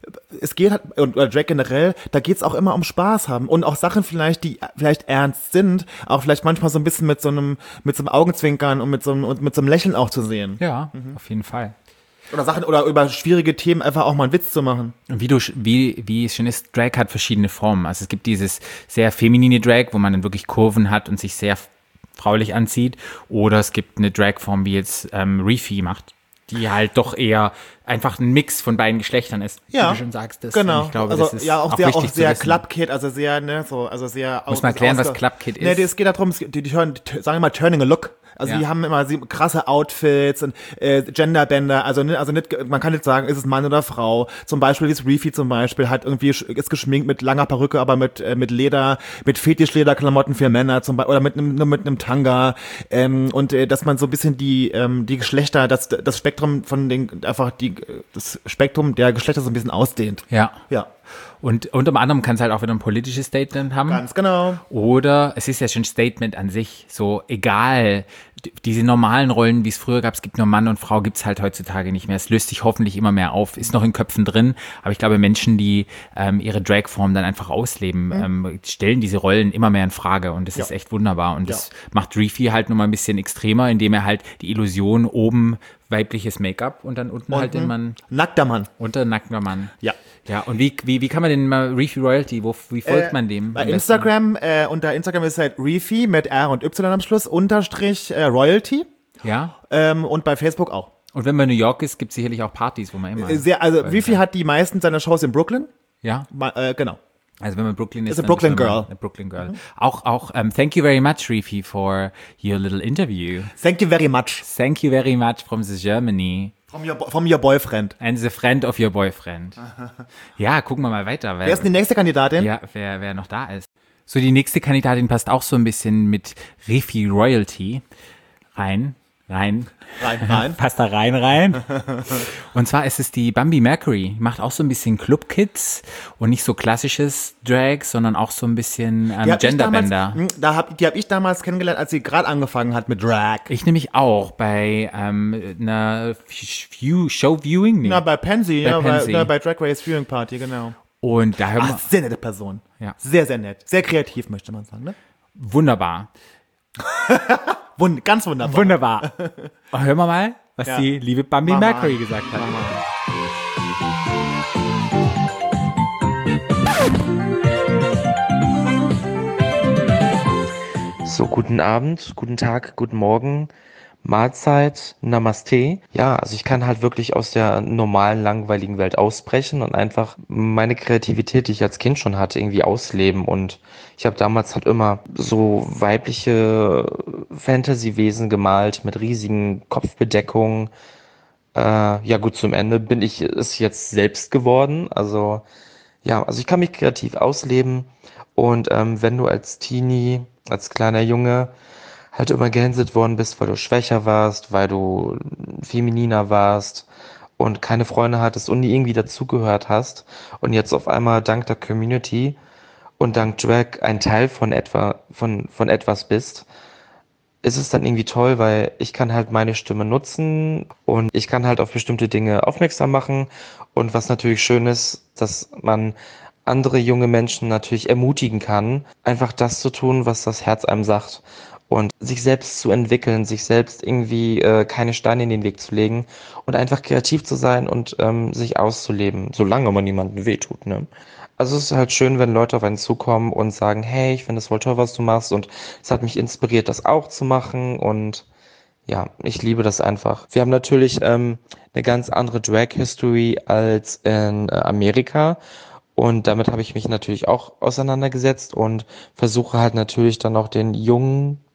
es geht halt, und oder Drag generell, da geht's auch immer um Spaß haben. Und auch Sachen vielleicht, die vielleicht ernst sind, auch vielleicht manchmal so ein bisschen mit so einem, mit so einem Augenzwinkern und mit so einem, und mit so einem Lächeln auch zu sehen. Ja, auf jeden Fall. Oder Sachen, oder über schwierige Themen einfach auch mal einen Witz zu machen. Und wie du, sch- wie, wie es schon ist, Drag hat verschiedene Formen. Also es gibt dieses sehr feminine Drag, wo man dann wirklich Kurven hat und sich sehr fraulich anzieht. Oder es gibt eine Dragform, wie jetzt ähm, Reefy macht, die halt doch eher einfach ein Mix von beiden Geschlechtern ist. Ja, wie du schon sagst. Das, genau. und ich glaube, also das ist ja, auch, auch sehr, wichtig auch zu sehr wissen. Club Kid, also sehr, ne, so, also sehr. Muss man erklären, was ausge- Club Kid Ne, ist? es geht darum, es geht- die, die hören, die, sagen wir mal, turning a look. Also Ja. die haben immer sie- krasse Outfits und äh, Genderbänder, also ne, also nicht, man kann nicht sagen, ist es Mann oder Frau. Zum Beispiel, wie es Reefy zum Beispiel hat irgendwie sch- ist geschminkt mit langer Perücke, aber mit äh, mit Leder, mit Fetischlederklamotten für Männer zum Beispiel oder mit einem nur mit einem Tanga ähm, und äh, dass man so ein bisschen die ähm, die Geschlechter, das das Spektrum von den einfach die das Spektrum der Geschlechter so ein bisschen ausdehnt. Ja. Ja, Und unter anderem kann es halt auch wieder ein politisches Statement haben. ganz genau. Oder es ist ja schon ein Statement an sich, so egal, d- diese normalen Rollen, wie es früher gab, es gibt nur Mann und Frau, gibt es halt heutzutage nicht mehr. Es löst sich hoffentlich immer mehr auf, ist noch in Köpfen drin, aber ich glaube, Menschen, die ähm, ihre Dragform dann einfach ausleben, ähm, stellen diese Rollen immer mehr in Frage und das Ja. ist echt wunderbar und das macht Reefy halt nochmal ein bisschen extremer, indem er halt die Illusion oben weibliches Make-up und dann unten halt den Mann, Nackter Mann. unter nackter Mann. Ja. Ja, und wie, wie, wie kann man den mal Reefy Royalty, wo, wie folgt man dem? Bei am besten? Instagram, äh, unter Instagram ist halt Reefy mit R und Y am Schluss, Unterstrich äh, Royalty. Ja. Ähm, und bei Facebook auch. Und wenn man in New York ist, gibt es sicherlich auch Partys, wo man immer. Äh, Sehr, also Reefy hat die meisten seiner Shows in Brooklyn. Ja. Ma, äh, genau. Also wenn man in Brooklyn ist, Ist a dann Brooklyn ist man girl. eine Brooklyn Girl. Auch, auch, um, thank you very much, Reefy, for your little interview. Thank you very much. Thank you very much from the Germany From your, from your boyfriend. and the friend of your boyfriend. Ja, gucken wir mal weiter. Wer, Wer ist denn die nächste Kandidatin? ja, wer, wer noch da ist. So, die nächste Kandidatin passt auch so ein bisschen mit Reefy Royalty rein. Rein. Rein, rein. Passt da rein, rein. Und zwar ist es die Bambi Mercury. Die macht auch so ein bisschen Club-Kids und nicht so klassisches Drag, sondern auch so ein bisschen ähm, Die hab ich Genderbänder. damals- mh, Da hab, die habe ich damals kennengelernt, als sie gerade angefangen hat mit Drag. Ich nämlich auch bei ähm, einer View, Show-Viewing. Nee. Na, bei Pansy, Bei ja, Pansy. Bei, na, bei Drag Race Viewing Party, genau. Und da hören wir, Ach, sehr nette Person. Ja. Sehr, sehr nett. Sehr kreativ, möchte man sagen, ne? wunderbar. Wund ganz wunderbar. Wunderbar. Hören wir mal, was Ja. die liebe Bambi Mach mal. Mercury gesagt hat. So, guten Abend, guten Tag, guten Morgen, Mahlzeit, Namaste. Ja, also ich kann halt wirklich aus der normalen, langweiligen Welt ausbrechen und einfach meine Kreativität, die ich als Kind schon hatte, irgendwie ausleben. Und ich habe damals halt immer so weibliche Fantasy-Wesen gemalt mit riesigen Kopfbedeckungen. Äh, ja gut, zum Ende bin ich es jetzt selbst geworden. Also ja, also ich kann mich kreativ ausleben. Und ähm, wenn du als Teenie, als kleiner Junge halt immer gehänselt worden bist, weil du schwächer warst, weil du femininer warst und keine Freunde hattest und nie irgendwie dazugehört hast und jetzt auf einmal dank der Community und dank Drag ein Teil von etwa von von etwas bist, ist es dann irgendwie toll, weil ich kann halt meine Stimme nutzen und ich kann halt auf bestimmte Dinge aufmerksam machen und was natürlich schön ist, dass man andere junge Menschen natürlich ermutigen kann, einfach das zu tun, was das Herz einem sagt und sich selbst zu entwickeln, sich selbst irgendwie äh, keine Steine in den Weg zu legen und einfach kreativ zu sein und ähm, sich auszuleben, solange man niemandem wehtut, ne? Also es ist halt schön, wenn Leute auf einen zukommen und sagen, hey, ich finde es voll toll, was du machst und es hat mich inspiriert, das auch zu machen und ja, ich liebe das einfach. Wir haben natürlich ähm, eine ganz andere Drag-History als in äh, Amerika. Und damit habe ich mich natürlich auch auseinandergesetzt und versuche halt natürlich dann auch den jungen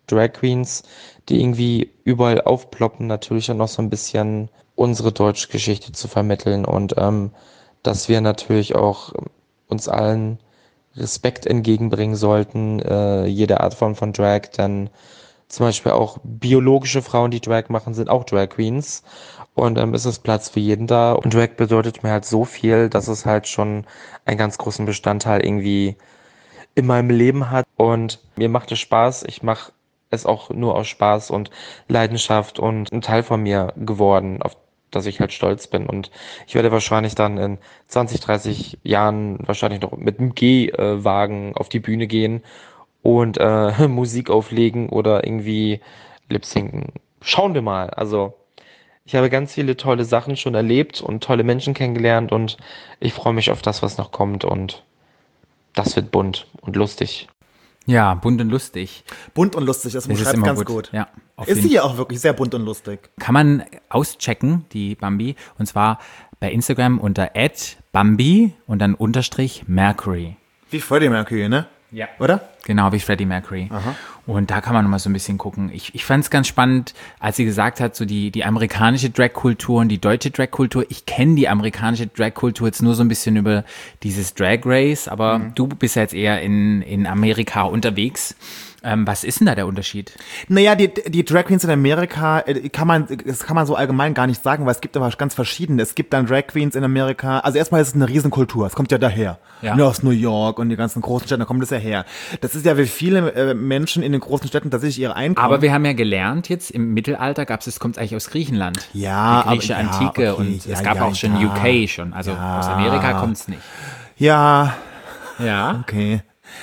Drag Queens, die irgendwie überall aufploppen, natürlich auch noch so ein bisschen unsere deutsche Geschichte zu vermitteln und ähm, dass wir natürlich auch uns allen Respekt entgegenbringen sollten, äh, jede Art Form von Drag, denn zum Beispiel auch biologische Frauen, die Drag machen, sind auch Drag Queens und ähm, es ist Platz für jeden da und Drag bedeutet mir halt so viel, dass es halt schon einen ganz großen Bestandteil irgendwie in meinem Leben hat und mir macht es Spaß, ich mache es auch nur aus Spaß und Leidenschaft und ein Teil von mir geworden, auf dass ich halt stolz bin und ich werde wahrscheinlich dann in zwanzig, dreißig Jahren wahrscheinlich noch mit einem Gehwagen auf die Bühne gehen und äh, Musik auflegen oder irgendwie lip-sinken. Schauen wir mal. Also ich habe ganz viele tolle Sachen schon erlebt und tolle Menschen kennengelernt und ich freue mich auf das, was noch kommt und das wird bunt und lustig. Ja, bunt und lustig. Bunt und lustig, das, Das ist beschreibt immer ganz gut. gut. Ja, auf Ist jeden sie ja auch wirklich sehr bunt und lustig. Kann man auschecken, die Bambi, und zwar bei Instagram unter at Bambi und dann Unterstrich Mercury. Wie Freddie Mercury, ne? Ja. Oder? Genau, wie Freddie Mercury. Und da kann man nochmal so ein bisschen gucken. Ich, ich fand es ganz spannend, als sie gesagt hat, so die, die amerikanische Drag-Kultur und die deutsche Drag-Kultur. Ich kenne die amerikanische Drag-Kultur jetzt nur so ein bisschen über dieses Drag Race, aber du bist ja jetzt eher in, in Amerika unterwegs. Ähm, was ist denn da der Unterschied? Naja, die, die Drag Queens in Amerika äh, kann man, das kann man so allgemein gar nicht sagen, weil es gibt aber ganz verschiedene. Es gibt dann Drag Queens in Amerika, also erstmal ist es eine Riesenkultur, es kommt ja daher. Ja. Ne, aus New York und die ganzen großen Städten, da kommt es ja her. Das ist ja wie viele äh, Menschen in den großen Städten tatsächlich ihre Einkommen. Aber wir haben ja gelernt, jetzt im Mittelalter gab es, es kommt eigentlich aus Griechenland. Ja, die griechische aber- ja, Antike okay, und ja, es gab ja, auch schon ja. U K schon, also Ja. aus Amerika kommt es nicht. Ja, Ja, okay.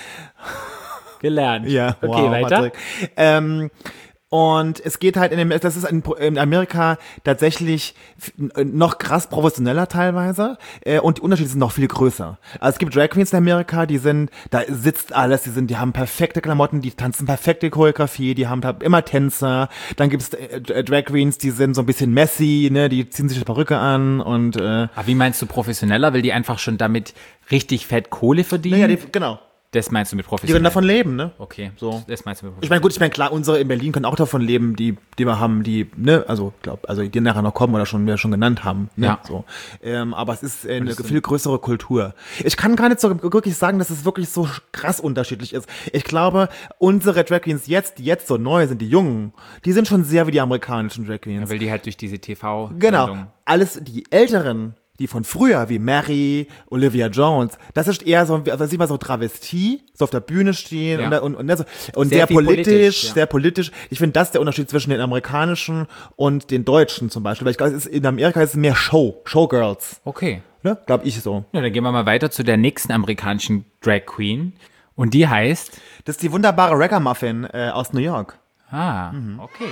gelernt. Ja, okay, wow, weiter. Patrick. Ähm, und es geht halt in dem, das ist in, in Amerika tatsächlich f- noch krass professioneller teilweise äh, und die Unterschiede sind noch viel größer. Also es gibt Drag Queens in Amerika, die sind, da sitzt alles, die sind, die haben perfekte Klamotten, die tanzen perfekte Choreografie, die haben da immer Tänzer. Dann gibt's äh, Drag Queens, die sind so ein bisschen messy, ne, die ziehen sich eine Perücke an und äh, Aber wie meinst du professioneller? Will die einfach schon damit richtig fett Kohle verdienen? naja, die, genau, Das meinst du mit die professionell? können davon leben, ne? Okay, So. das meinst du mit Ich professionell. meine, gut, ich meine, klar, unsere in Berlin können auch davon leben, die, die wir haben, die, ne, also, glaub, also, die nachher noch kommen oder schon, wir schon genannt haben, ne, Ja. so. Ähm, aber es ist äh, eine viel größere Kultur. Ich kann gar nicht so wirklich sagen, dass es wirklich so krass unterschiedlich ist. Ich glaube, unsere Drag Queens jetzt, die jetzt so neu sind, die Jungen, die sind schon sehr wie die amerikanischen Drag Queens. Weil die halt durch diese T V Genau. Alles, die Älteren, die von früher, wie Mary, Olivia Jones, das ist eher so, also sieht man so Travestie, so auf der Bühne stehen Ja. und, und, und, so, und Sehr sehr, viel politisch, politisch, ja. sehr politisch. Ich finde, das ist der Unterschied zwischen den amerikanischen und den deutschen zum Beispiel. Weil ich glaube, es ist, in Amerika ist es mehr Show, Showgirls, Okay. ne? Glaube ich so. Ja, dann gehen wir mal weiter zu der nächsten amerikanischen Drag Queen. Und die heißt. Das ist die wunderbare Ragamuffin äh, aus New York. Ah, Mhm. okay.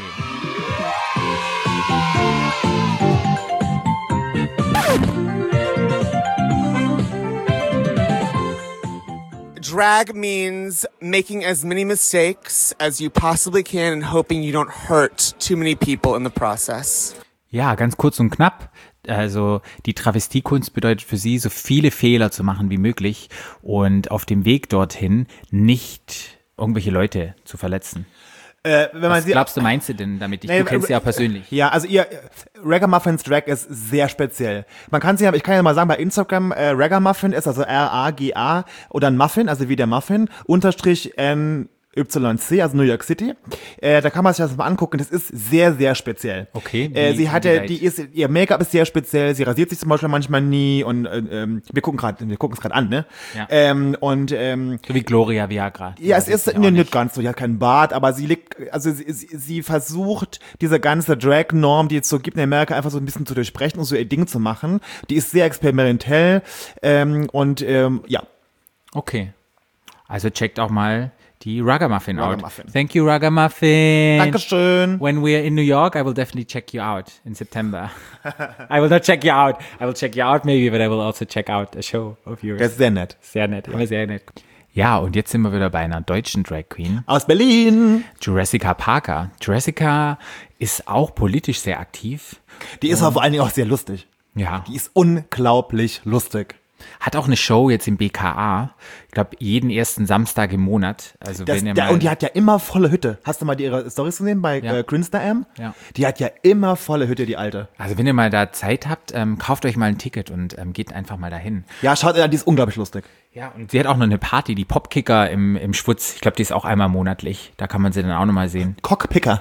Drag means making as many mistakes as you possibly can and hoping you don't hurt too many people in the process. Ja, ganz kurz und knapp. Also die Travestiekunst bedeutet für sie, so viele Fehler zu machen wie möglich und auf dem Weg dorthin nicht irgendwelche Leute zu verletzen. Äh, wenn man Was sie, glaubst du, meinst du denn damit? Ich, Nee, du kennst sie ja äh, persönlich. Ja, also ihr äh, Ragamuffins Drag ist sehr speziell. Man kann sie ja, ich kann ja mal sagen, bei Instagram äh, Ragamuffin ist also R A G A oder ein Muffin, also wie der Muffin, unterstrich N Y C, also New York City. Äh, da kann man sich das mal angucken. Das ist sehr, sehr speziell. Okay, wie- Äh, sie hatte, inwieweit? die ist, ihr Make-up ist sehr speziell. Sie rasiert sich zum Beispiel manchmal nie und äh, ähm, wir gucken gerade, wir gucken es gerade an, ne? Ja. Ähm, und ähm, So wie Gloria Viagra. ja, es das ist auch nee, nicht. nicht ganz so. Sie hat keinen Bart, aber sie liegt, also sie, sie, sie versucht, diese ganze Drag-Norm, die es so gibt in Amerika, einfach so ein bisschen zu durchbrechen und so ihr Ding zu machen. Die ist sehr experimentell ähm, und ähm, ja. Okay. Also checkt auch mal die Ragamuffin out. Ragamuffin. Thank you, Ragamuffin. Dankeschön. When we're in New York, I will definitely check you out in September. I will not check you out. I will check you out maybe, but I will also check out a show of yours. Das ist sehr nett. Sehr nett, immer sehr nett. Ja, und jetzt sind wir wieder bei einer deutschen Drag Queen, Aus Berlin. Jurassica Parker. Jurassica ist auch politisch sehr aktiv. Die ist aber vor allen Dingen auch sehr lustig. Ja, Die ist unglaublich lustig. Hat auch eine Show jetzt im B K A. Ich glaube, jeden ersten Samstag im Monat. Also Das, wenn ihr der, mal, und die hat ja immer volle Hütte. Hast du mal die, ihre Storys gesehen bei Ja. äh, Grinster M? Ja. Die hat ja immer volle Hütte, die alte. also wenn ihr mal da Zeit habt, ähm, kauft euch mal ein Ticket und ähm, geht einfach mal dahin. Ja, schaut, äh, die ist unglaublich lustig. Ja, und sie hat auch noch eine Party, die Popkicker im, im Schwutz. Ich glaube, die ist auch einmal monatlich. Da kann man sie dann auch nochmal sehen. Cockpicker.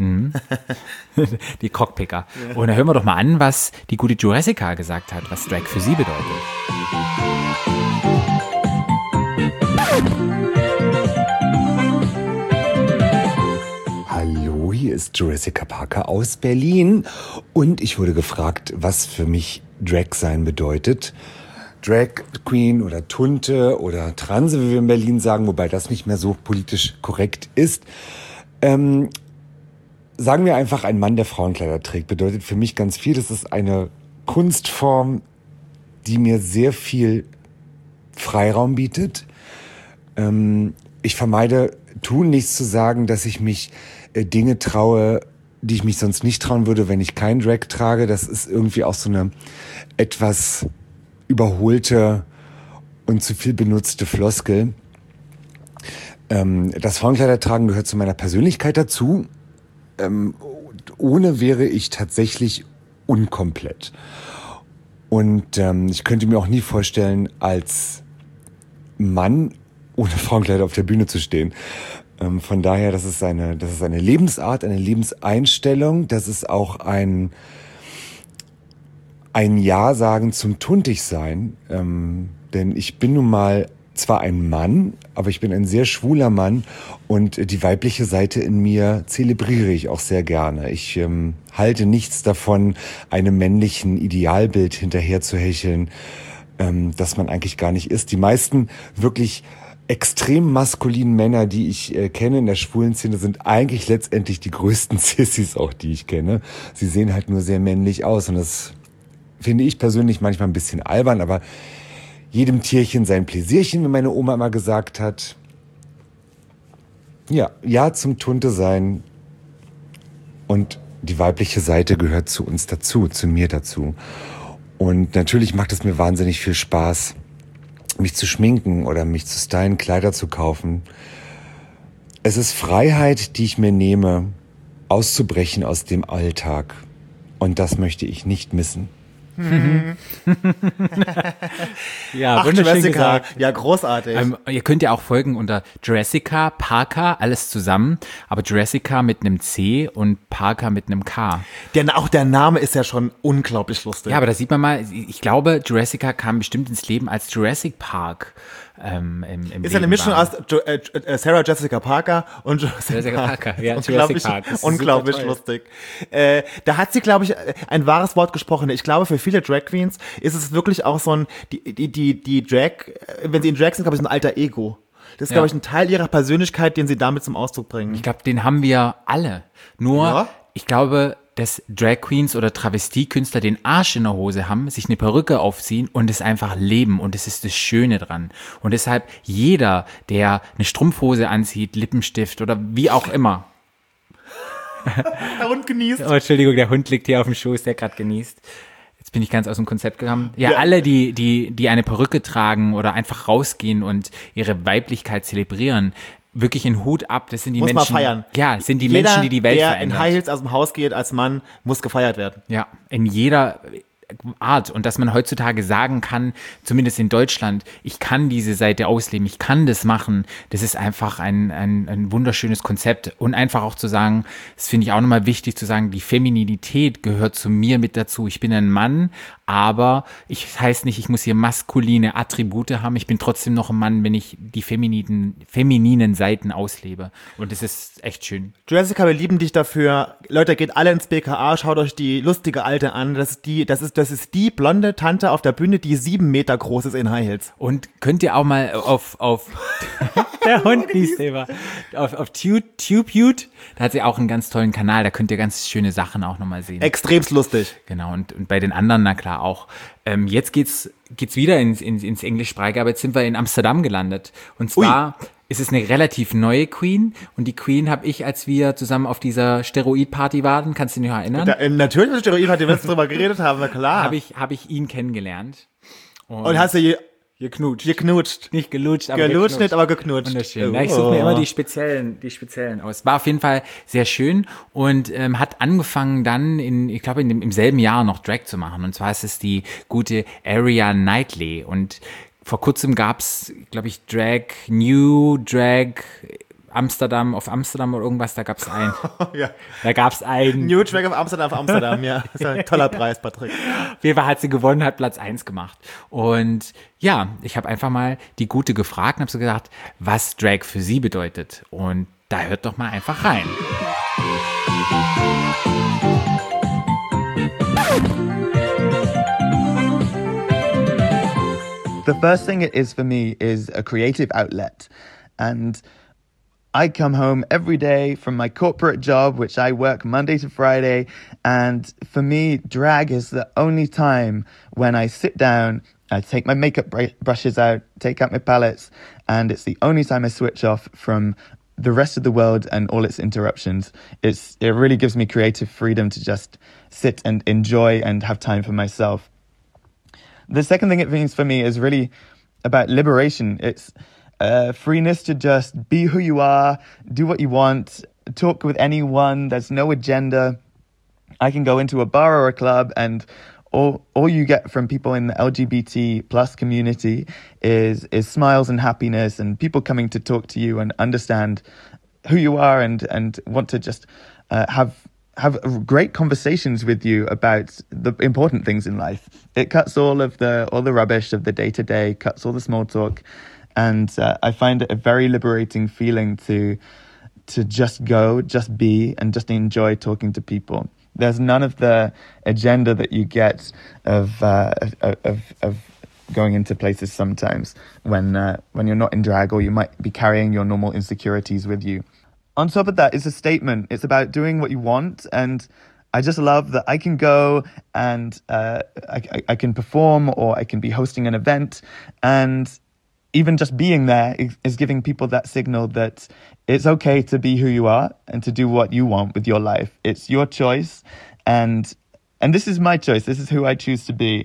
Die Cockpicker. Und da hören wir doch mal an, was die gute Jurassica gesagt hat, was Drag für sie bedeutet. Hallo, hier ist Jurassica Parker aus Berlin und ich wurde gefragt, was für mich Drag sein bedeutet. Drag Queen oder Tunte oder Transe, wie wir in Berlin sagen, wobei das nicht mehr so politisch korrekt ist. Ähm, sagen wir einfach, ein Mann, der Frauenkleider trägt, bedeutet für mich ganz viel. Das ist eine Kunstform, die mir sehr viel Freiraum bietet. Ähm, ich vermeide tunlichst zu sagen, dass ich mich äh, Dinge traue, die ich mich sonst nicht trauen würde, wenn ich kein Drag trage. Das ist irgendwie auch so eine etwas überholte und zu viel benutzte Floskel. Ähm, das Frauenkleidertragen gehört zu meiner Persönlichkeit dazu. Ähm, ohne wäre ich tatsächlich unkomplett. Und ähm, ich könnte mir auch nie vorstellen, als Mann ohne Frauenkleider auf der Bühne zu stehen. Ähm, von daher, das ist eine, das ist eine Lebensart, eine Lebenseinstellung. Das ist auch ein ein Ja sagen zum Tuntigsein. Ähm, denn ich bin nun mal zwar ein Mann, aber ich bin ein sehr schwuler Mann und die weibliche Seite in mir zelebriere ich auch sehr gerne. Ich ähm, halte nichts davon, einem männlichen Idealbild hinterher zu hecheln, ähm, das man eigentlich gar nicht ist. Die meisten wirklich extrem maskulinen Männer, die ich äh, kenne in der schwulen Szene, sind eigentlich letztendlich die größten Sissys auch, die ich kenne. Sie sehen halt nur sehr männlich aus und das finde ich persönlich manchmal ein bisschen albern, aber jedem Tierchen sein Pläsierchen, wie meine Oma immer gesagt hat. Ja, ja zum Tunte sein. Und die weibliche Seite gehört zu uns dazu, zu mir dazu. Und natürlich macht es mir wahnsinnig viel Spaß, mich zu schminken oder mich zu stylen, Kleider zu kaufen. Es ist Freiheit, die ich mir nehme, auszubrechen aus dem Alltag. Und das möchte ich nicht missen. Ja, Ach, wunderschön Jurassica. gesagt. Ja, großartig. Ähm, ihr könnt ja auch folgen unter Jurassica Parker, alles zusammen, aber Jurassica mit einem C und Parker mit einem K. Der, auch der Name ist ja schon unglaublich lustig. Ja, aber da sieht man mal, ich glaube, Jurassica kam bestimmt ins Leben als Jurassic Park. Ähm, im, im ist ja eine Leben Mischung war. aus jo äh, äh, Sarah Jessica Parker und Jurassic, Jurassic Park. Parker, ja, unglaublich, Jurassic Park. Das ist unglaublich super toll. lustig. Äh, da hat sie, glaube ich, ein wahres Wort gesprochen. Ich glaube, für viele Drag Queens ist es wirklich auch so ein, die, die, die, die Drag, wenn sie in Drag sind, glaube ich, ein alter Ego. Das ist, Ja. glaube ich, ein Teil ihrer Persönlichkeit, den sie damit zum Ausdruck bringen. Ich glaube, den haben wir alle. Nur, Ja. ich glaube, dass Drag Queens oder Travestiekünstler den Arsch in der Hose haben, sich eine Perücke aufziehen und es einfach leben. Und das ist das Schöne dran. Und deshalb jeder, der eine Strumpfhose anzieht, Lippenstift oder wie auch immer. Der Hund genießt. Oh, Entschuldigung, der Hund liegt hier auf dem Schoß, der gerade genießt. Jetzt bin ich ganz aus dem Konzept gekommen. Ja, Ja. alle, die, die, die eine Perücke tragen oder einfach rausgehen und ihre Weiblichkeit zelebrieren, wirklich einen Hut ab. Das sind die Muss man Menschen. feiern. Ja, das sind die Jeder, Menschen, die die Welt der verändern. in High Heels aus dem Haus geht als Mann, muss gefeiert werden. Ja, in jeder Art. Und dass man heutzutage sagen kann, zumindest in Deutschland, ich kann diese Seite ausleben, ich kann das machen, das ist einfach ein, ein, ein wunderschönes Konzept. Und einfach auch zu sagen, das finde ich auch nochmal wichtig zu sagen, die Femininität gehört zu mir mit dazu. Ich bin ein Mann, aber ich das heißt nicht, ich muss hier maskuline Attribute haben. Ich bin trotzdem noch ein Mann, wenn ich die femininen, femininen Seiten auslebe. Und das ist echt schön. Jessica, wir lieben dich dafür. Leute, geht alle ins B K A, schaut euch die lustige Alte an. Das ist die, das ist, das ist die blonde Tante auf der Bühne, die sieben Meter groß ist in High Heels. Und könnt ihr auch mal auf, auf der Hund liest immer, auf, auf Tube, Tube, da hat sie auch einen ganz tollen Kanal, da könnt ihr ganz schöne Sachen auch nochmal sehen. Extremst lustig. Genau, und, und bei den anderen, na klar, auch. Ähm, jetzt geht's, geht's wieder ins, ins, ins Englischsprachige, aber jetzt sind wir in Amsterdam gelandet. Und zwar ist es eine relativ neue Queen und die Queen habe ich, als wir zusammen auf dieser Steroid-Party waren, kannst du dich noch erinnern? Da, äh, natürlich, mit Steroid hat die letzte drüber geredet haben, na klar. habe ich, hab ich ihn kennengelernt. Und, Und hast du je, geknutscht. geknutscht. Nicht gelutscht, aber Gelutscht geknutscht. nicht, aber geknutscht. Wunderschön. Ja, ich suche mir immer die speziellen, die speziellen aus. War auf jeden Fall sehr schön und ähm, hat angefangen dann in, ich glaube in dem, im selben Jahr noch Drag zu machen. Und zwar ist es die gute Aria Knightley. Und vor kurzem gab's, glaube ich, Drag, New Drag Amsterdam auf Amsterdam oder irgendwas, da gab's ein, Ja. da gab's ein, New Drag of Amsterdam auf Amsterdam, ja. Das ist ein toller Preis, Patrick. auf jeden Fall hat sie gewonnen, hat Platz eins gemacht. Und ja, ich habe einfach mal die Gute gefragt und habe so gedacht, was Drag für sie bedeutet. Und da hört doch mal einfach rein. The first thing it is for me is a creative outlet. And I come home every day from my corporate job, which I work Monday to Friday. And for me, drag is the only time when I sit down, I take my makeup br- brushes out, take out my palettes, and it's the only time I switch off from the rest of the world and all its interruptions. It's, it really gives me creative freedom to just sit and enjoy and have time for myself. The second thing it means for me is really about liberation. It's uh, freeness to just be who you are, do what you want, talk with anyone. There's no agenda. I can go into a bar or a club and all all you get from people in the L G B T plus community is is smiles and happiness and people coming to talk to you and understand who you are and and want to just uh, have have great conversations with you about the important things in life. It cuts all of the all the rubbish of the day to day, cuts all the small talk, and uh, I find it a very liberating feeling to to just go, just be, and just enjoy talking to people. There's none of the agenda that you get of uh, of of going into places sometimes when uh, when you're not in drag, or you might be carrying your normal insecurities with you. On top of that, it's a statement. It's about doing what you want, and I just love that I can go and uh, I, I can perform, or I can be hosting an event, and even just being there is, is giving people that signal that it's okay to be who you are and to do what you want with your life. It's your choice, and and this is my choice. This is who I choose to be.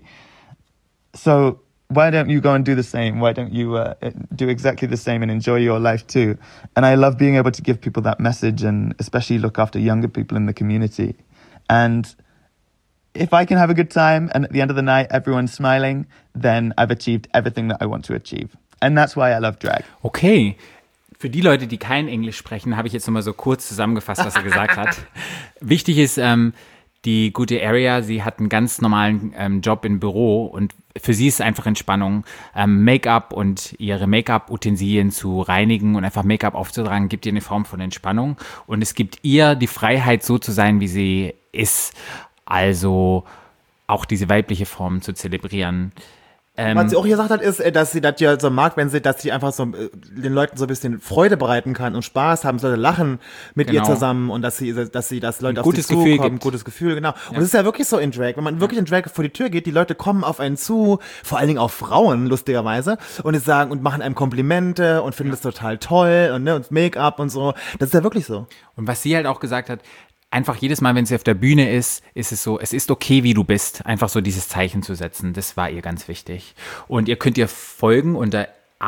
So why don't you go and do the same? Why don't you uh, do exactly the same and enjoy your life too? And I love being able to give people that message, and especially look after younger people in the community. And if I can have a good time and at the end of the night everyone's smiling, then I've achieved everything that I want to achieve. And that's why I love drag. Okay. Für die Leute, die kein Englisch sprechen, habe ich jetzt nochmal so kurz zusammengefasst, was er gesagt hat. Wichtig ist, ähm, die gute Aria, sie hat einen ganz normalen ähm, Job im Büro und für sie ist es einfach Entspannung. Ähm, Make-up und ihre Make-up-Utensilien zu reinigen und einfach Make-up aufzutragen, gibt ihr eine Form von Entspannung. Und es gibt ihr die Freiheit, so zu sein, wie sie ist. Also auch diese weibliche Form zu zelebrieren. Ähm, Was sie auch gesagt hat, ist, dass sie das ja so mag, wenn sie, dass sie einfach so äh, den Leuten so ein bisschen Freude bereiten kann und Spaß haben, sollte lachen mit Genau. ihr zusammen und dass sie, dass sie, dass Leute Ein auf gutes sie Gefühl zukommen, gibt. gutes Gefühl, genau. Und es ist ja wirklich so in Drag, wenn man wirklich in Drag vor die Tür geht, die Leute kommen auf einen zu, vor allen Dingen auch Frauen, lustigerweise, und es sagen und machen einem Komplimente und finden das total toll und ne, und Make-up und so. Das ist ja wirklich so. Und was sie halt auch gesagt hat, einfach jedes Mal, wenn sie auf der Bühne ist, ist es so, es ist okay, wie du bist. Einfach so dieses Zeichen zu setzen, das war ihr ganz wichtig. Und ihr könnt ihr folgen unter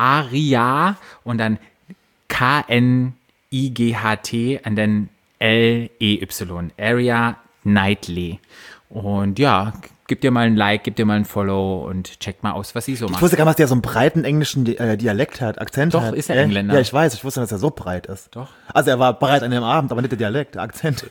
Aria und dann K N I G H T und dann L E Y. Aria Knightley. Und ja, gebt ihr mal ein Like, gebt ihr mal ein Follow und checkt mal aus, was sie so Ich macht. wusste gar nicht, dass der so einen breiten englischen Di- äh, Dialekt hat, Akzent Doch, hat. ist er Äh? Engländer. Ja, ich weiß, ich wusste, dass er so breit ist. Doch. Also er war breit an dem Abend, aber nicht der Dialekt, der Akzent.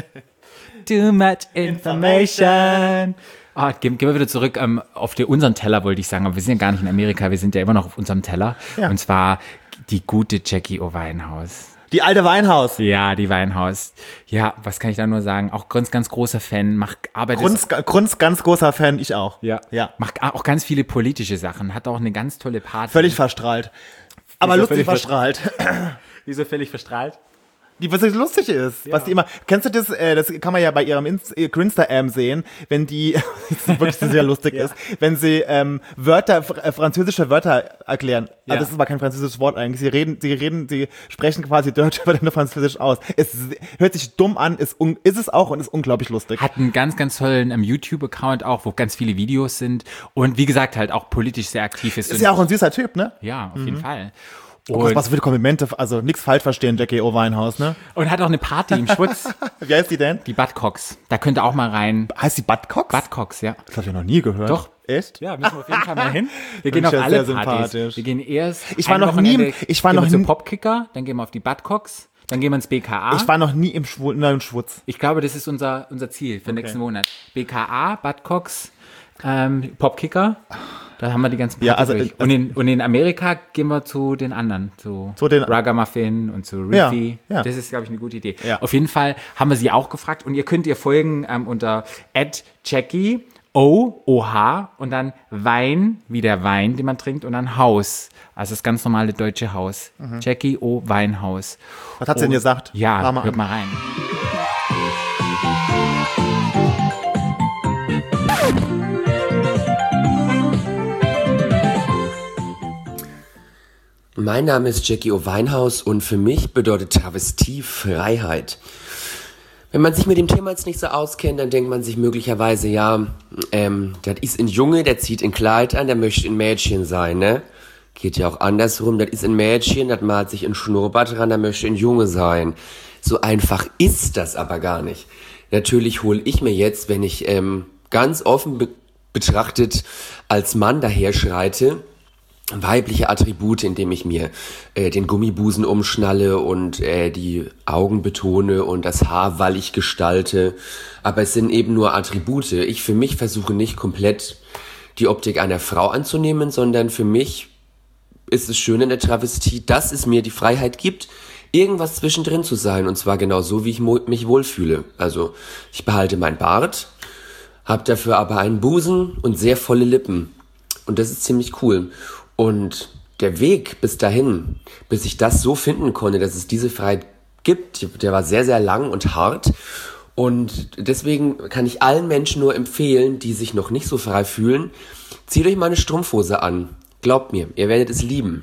Too much information. Ah, gehen, gehen wir wieder zurück ähm, auf die, unseren Teller, wollte ich sagen. Aber wir sind ja gar nicht in Amerika, wir sind ja immer noch auf unserem Teller. Ja. Und zwar die gute Jackie O. Winehouse. Die alte Weinhaus. Ja, die Winehouse. Ja, was kann ich da nur sagen? Auch ganz, ganz großer Fan. Macht, arbeitet Grunz, Grunz, ganz großer Fan, ich auch. ja. Ja. Macht auch ganz viele politische Sachen. Hat auch eine ganz tolle Party. Völlig verstrahlt. Aber Wieso lustig völlig verstrahlt. Wieso völlig verstrahlt? Die wirklich lustig ist. Ja. Was die immer, kennst du das, äh, das kann man ja bei ihrem Insta-Am sehen, wenn die, das ist wirklich sehr lustig ja. ist, wenn sie ähm, Wörter, fr- französische Wörter erklären. Ja. Also das ist aber kein französisches Wort eigentlich. Sie reden, sie reden, sie sprechen quasi deutsche Wörter nur französisch aus. Es hört sich dumm an, ist, un, ist es auch und ist unglaublich lustig. Hat einen ganz, ganz tollen um, YouTube-Account auch, wo ganz viele Videos sind und wie gesagt halt auch politisch sehr aktiv ist. Ist ja auch ein süßer Typ, ne? Ja, auf mhm. jeden Fall. Und oh, was für viele Komplimente, also nichts falsch verstehen, Jackie O. Winehouse, ne? Und hat auch eine Party im Schwutz. Wie heißt die denn? Die Buttcocks. Da könnt ihr auch mal rein. Heißt die Buttcocks? Buttcocks, ja. Das habe ich noch nie gehört. Doch. Echt? Ja, müssen wir auf jeden Fall mal hin. Wir gehen auf alle Partys. Wir gehen erst ich war noch nie, ich war noch nie Popkicker, dann gehen wir auf die Buttcocks, dann gehen wir ins B K A. Ich war noch nie im, Schwul, im Schwutz. Ich glaube, das ist unser, unser Ziel für den okay. nächsten Monat. B K A, Buttcocks, ähm, Popkicker. Da haben wir die ganzen Partys ja, also, durch. Und in, und in Amerika gehen wir zu den anderen, zu, zu den Ragamuffin und zu Reefy. Ja, ja. Das ist, glaube ich, eine gute Idee. Ja. Auf jeden Fall haben wir sie auch gefragt und ihr könnt ihr folgen ähm, unter at Jackie O, O H und dann Wein, wie der Wein, den man trinkt, und dann Haus. Also das ganz normale deutsche Haus. Mhm. Jackie O, Weinhaus. Was hat sie denn gesagt? Ja, mal hört an. mal rein. Mein Name ist Jackie O. Winehouse und für mich bedeutet Travestie Freiheit. Wenn man sich mit dem Thema jetzt nicht so auskennt, dann denkt man sich möglicherweise, ja, ähm, das ist ein Junge, der zieht ein Kleid an, der möchte ein Mädchen sein, ne? Geht ja auch andersrum, das ist ein Mädchen, das malt sich ein Schnurrbart ran, der möchte ein Junge sein. So einfach ist das aber gar nicht. Natürlich hole ich mir jetzt, wenn ich ähm, ganz offen be- betrachtet als Mann daherschreite, weibliche Attribute, indem ich mir äh, den Gummibusen umschnalle und äh, die Augen betone und das Haar wallig gestalte. Aber es sind eben nur Attribute. Ich für mich versuche nicht komplett die Optik einer Frau anzunehmen, sondern für mich ist es schön in der Travestie, dass es mir die Freiheit gibt, irgendwas zwischendrin zu sein. Und zwar genau so, wie ich mo- mich wohlfühle. Also ich behalte meinen Bart, habe dafür aber einen Busen und sehr volle Lippen. Und das ist ziemlich cool. Und der Weg bis dahin, bis ich das so finden konnte, dass es diese Freiheit gibt, der war sehr, sehr lang und hart. Und deswegen kann ich allen Menschen nur empfehlen, die sich noch nicht so frei fühlen, zieht euch mal eine Strumpfhose an. Glaubt mir, ihr werdet es lieben.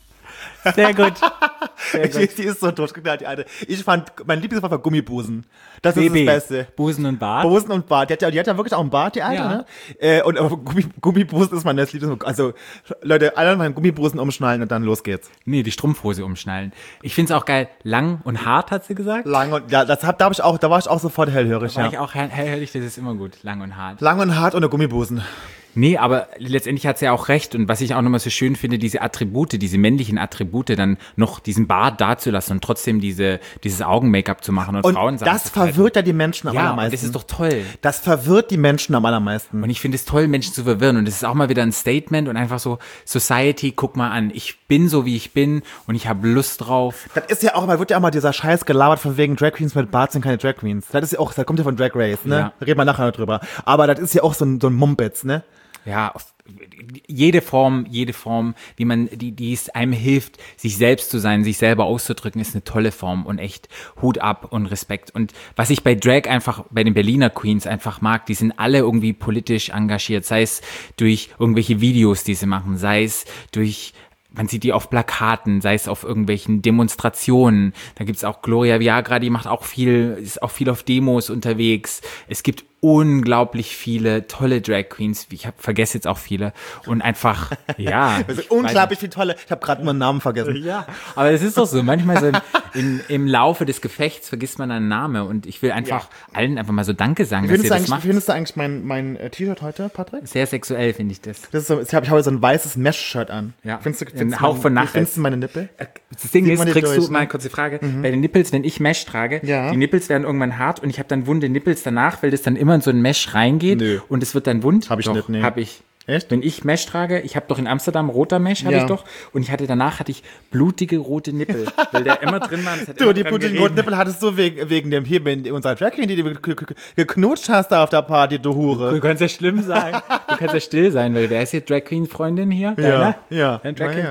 Sehr gut. Sehr gut. Die, die ist so durchgeknallt, die alte. Ich fand, mein Lieblingswort war Gummibusen. Das Baby. ist das Beste. Busen und Bart. Busen und Bart. Die hat ja, die hat ja wirklich auch einen Bart, die alte, ja. ne? Äh, und aber Gummi, Gummibusen ist mein Lieblingswort. Also, Leute, alle mal Gummibusen umschnallen und dann los geht's. Nee, die Strumpfhose umschnallen. Ich find's auch geil. Lang und hart, hat sie gesagt. Lang und, ja, das hab, da hab ich auch, da war ich auch sofort hellhörig, da war ja. ich auch hellhörig, das ist immer gut. Lang und hart. Lang und hart ohne Gummibusen. Nee, aber letztendlich hat sie ja auch recht. Und was ich auch nochmal so schön finde, diese Attribute, diese männlichen Attribute, dann noch diesen Bart dazulassen und trotzdem diese, dieses Augen-Make-up zu machen und, und Frauen das verwirrt ja die Menschen am ja, allermeisten. Ja, das ist doch toll. Das verwirrt die Menschen am allermeisten. Und ich finde es toll, Menschen zu verwirren. Und das ist auch mal wieder ein Statement und einfach so, Society, guck mal an, ich bin so, wie ich bin und ich habe Lust drauf. Das ist ja auch, mal wird ja auch mal dieser Scheiß gelabert von wegen Drag Queens mit Bart sind keine Drag Queens. Das ist ja auch, das kommt ja von Drag Race, ne? Ja. Da reden wir nachher noch drüber. Aber das ist ja auch so ein, so ein Mumpitz, ne? Ja, auf jede Form, jede Form, wie man, die, die es einem hilft, sich selbst zu sein, sich selber auszudrücken, ist eine tolle Form und echt Hut ab und Respekt. Und was ich bei Drag einfach, bei den Berliner Queens einfach mag, die sind alle irgendwie politisch engagiert, sei es durch irgendwelche Videos, die sie machen, sei es durch, man sieht die auf Plakaten, sei es auf irgendwelchen Demonstrationen. Da gibt's auch Gloria Viagra, die macht auch viel, ist auch viel auf Demos unterwegs. Es gibt unglaublich viele tolle Drag Queens. Ich hab, vergesse jetzt auch viele. Und einfach, ja. Unglaublich viele tolle. Ich habe gerade meinen Namen vergessen. Ja, aber es ist doch so. Manchmal so im, im, im Laufe des Gefechts vergisst man einen Namen. Und ich will einfach ja. allen einfach mal so Danke sagen, dass ihr das macht. Wie findest du eigentlich mein, mein äh, T-Shirt heute, Patrick? Sehr sexuell finde ich das. Das ist so, ich habe heute so ein weißes Mesh-Shirt an. Ja. Findest du, findest ein Hauch mein, von Nachricht. Findest du meine Nippel? Das Ding ist, kriegst durch, du, mal eine kurze Frage, mhm. bei den Nippels, wenn ich Mesh trage, ja. die Nippels werden irgendwann hart und ich habe dann wunde Nippels danach, weil das dann immer in so ein Mesh reingeht Nö. und es wird dann wund. Hab ich doch, nicht, nee. Hab ich. Echt? Wenn ich Mesh trage, ich habe doch in Amsterdam roter Mesh, habe ja. ich doch, und ich hatte danach hatte ich blutige rote Nippel, weil der immer drin war. Du, die blutigen roten Nippel hattest du wegen, wegen dem hier, in unserer Drag Queen, die du geknutscht hast da auf der Party, du Hure. Du kannst ja schlimm sein, du kannst ja still sein, weil wer ist hier Drag Queen Freundin hier? Ja, Deine? ja. Deine Drag Queen? Ja.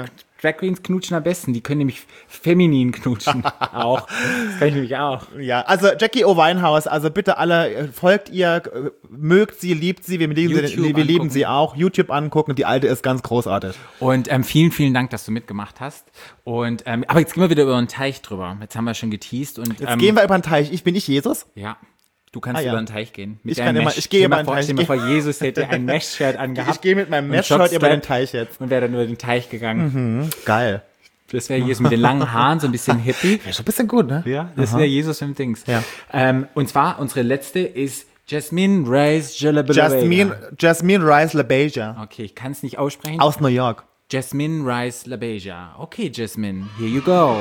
Drag Queens knutschen am besten. Die können nämlich feminin knutschen. Auch. Das kann ich nämlich auch. Ja, also Jackie O. Winehouse, also bitte alle, äh, folgt ihr, äh, mögt sie, liebt sie, wir lieben, sie, wir lieben angucken. sie auch. YouTube angucken, die alte ist ganz großartig. Und ähm, vielen, vielen Dank, dass du mitgemacht hast. Und ähm, aber jetzt gehen wir wieder über den Teich drüber. Jetzt haben wir schon geteased. Und, Jetzt ähm, gehen wir über den Teich. Ich bin ich Jesus? Ja. Du kannst Ah, ja. über den Teich gehen. Mit Ich deinem kann immer- Mesh. ich gehe Stell über mal den vor- Teich. Stell dir vor, Jesus hätte ein Mesh-Shirt angehabt. Ich gehe mit meinem und Mesh-Shirt Jockstrap über den Teich jetzt. Und wäre dann über den Teich gegangen. Mhm, geil. Das wäre Jesus mit den langen Haaren, so ein bisschen hippie. Wäre schon ein bisschen gut, ne? Ja, das Aha. wäre Jesus mit dem Dings. Ja. Ähm, und zwar, unsere letzte ist Jasmine Rice Jalabella. Jasmine, Jasmine Rice LaBeija. Okay, ich kann es nicht aussprechen. Aus New York. Jasmine Rice LaBeija. Okay, Jasmine, here you go.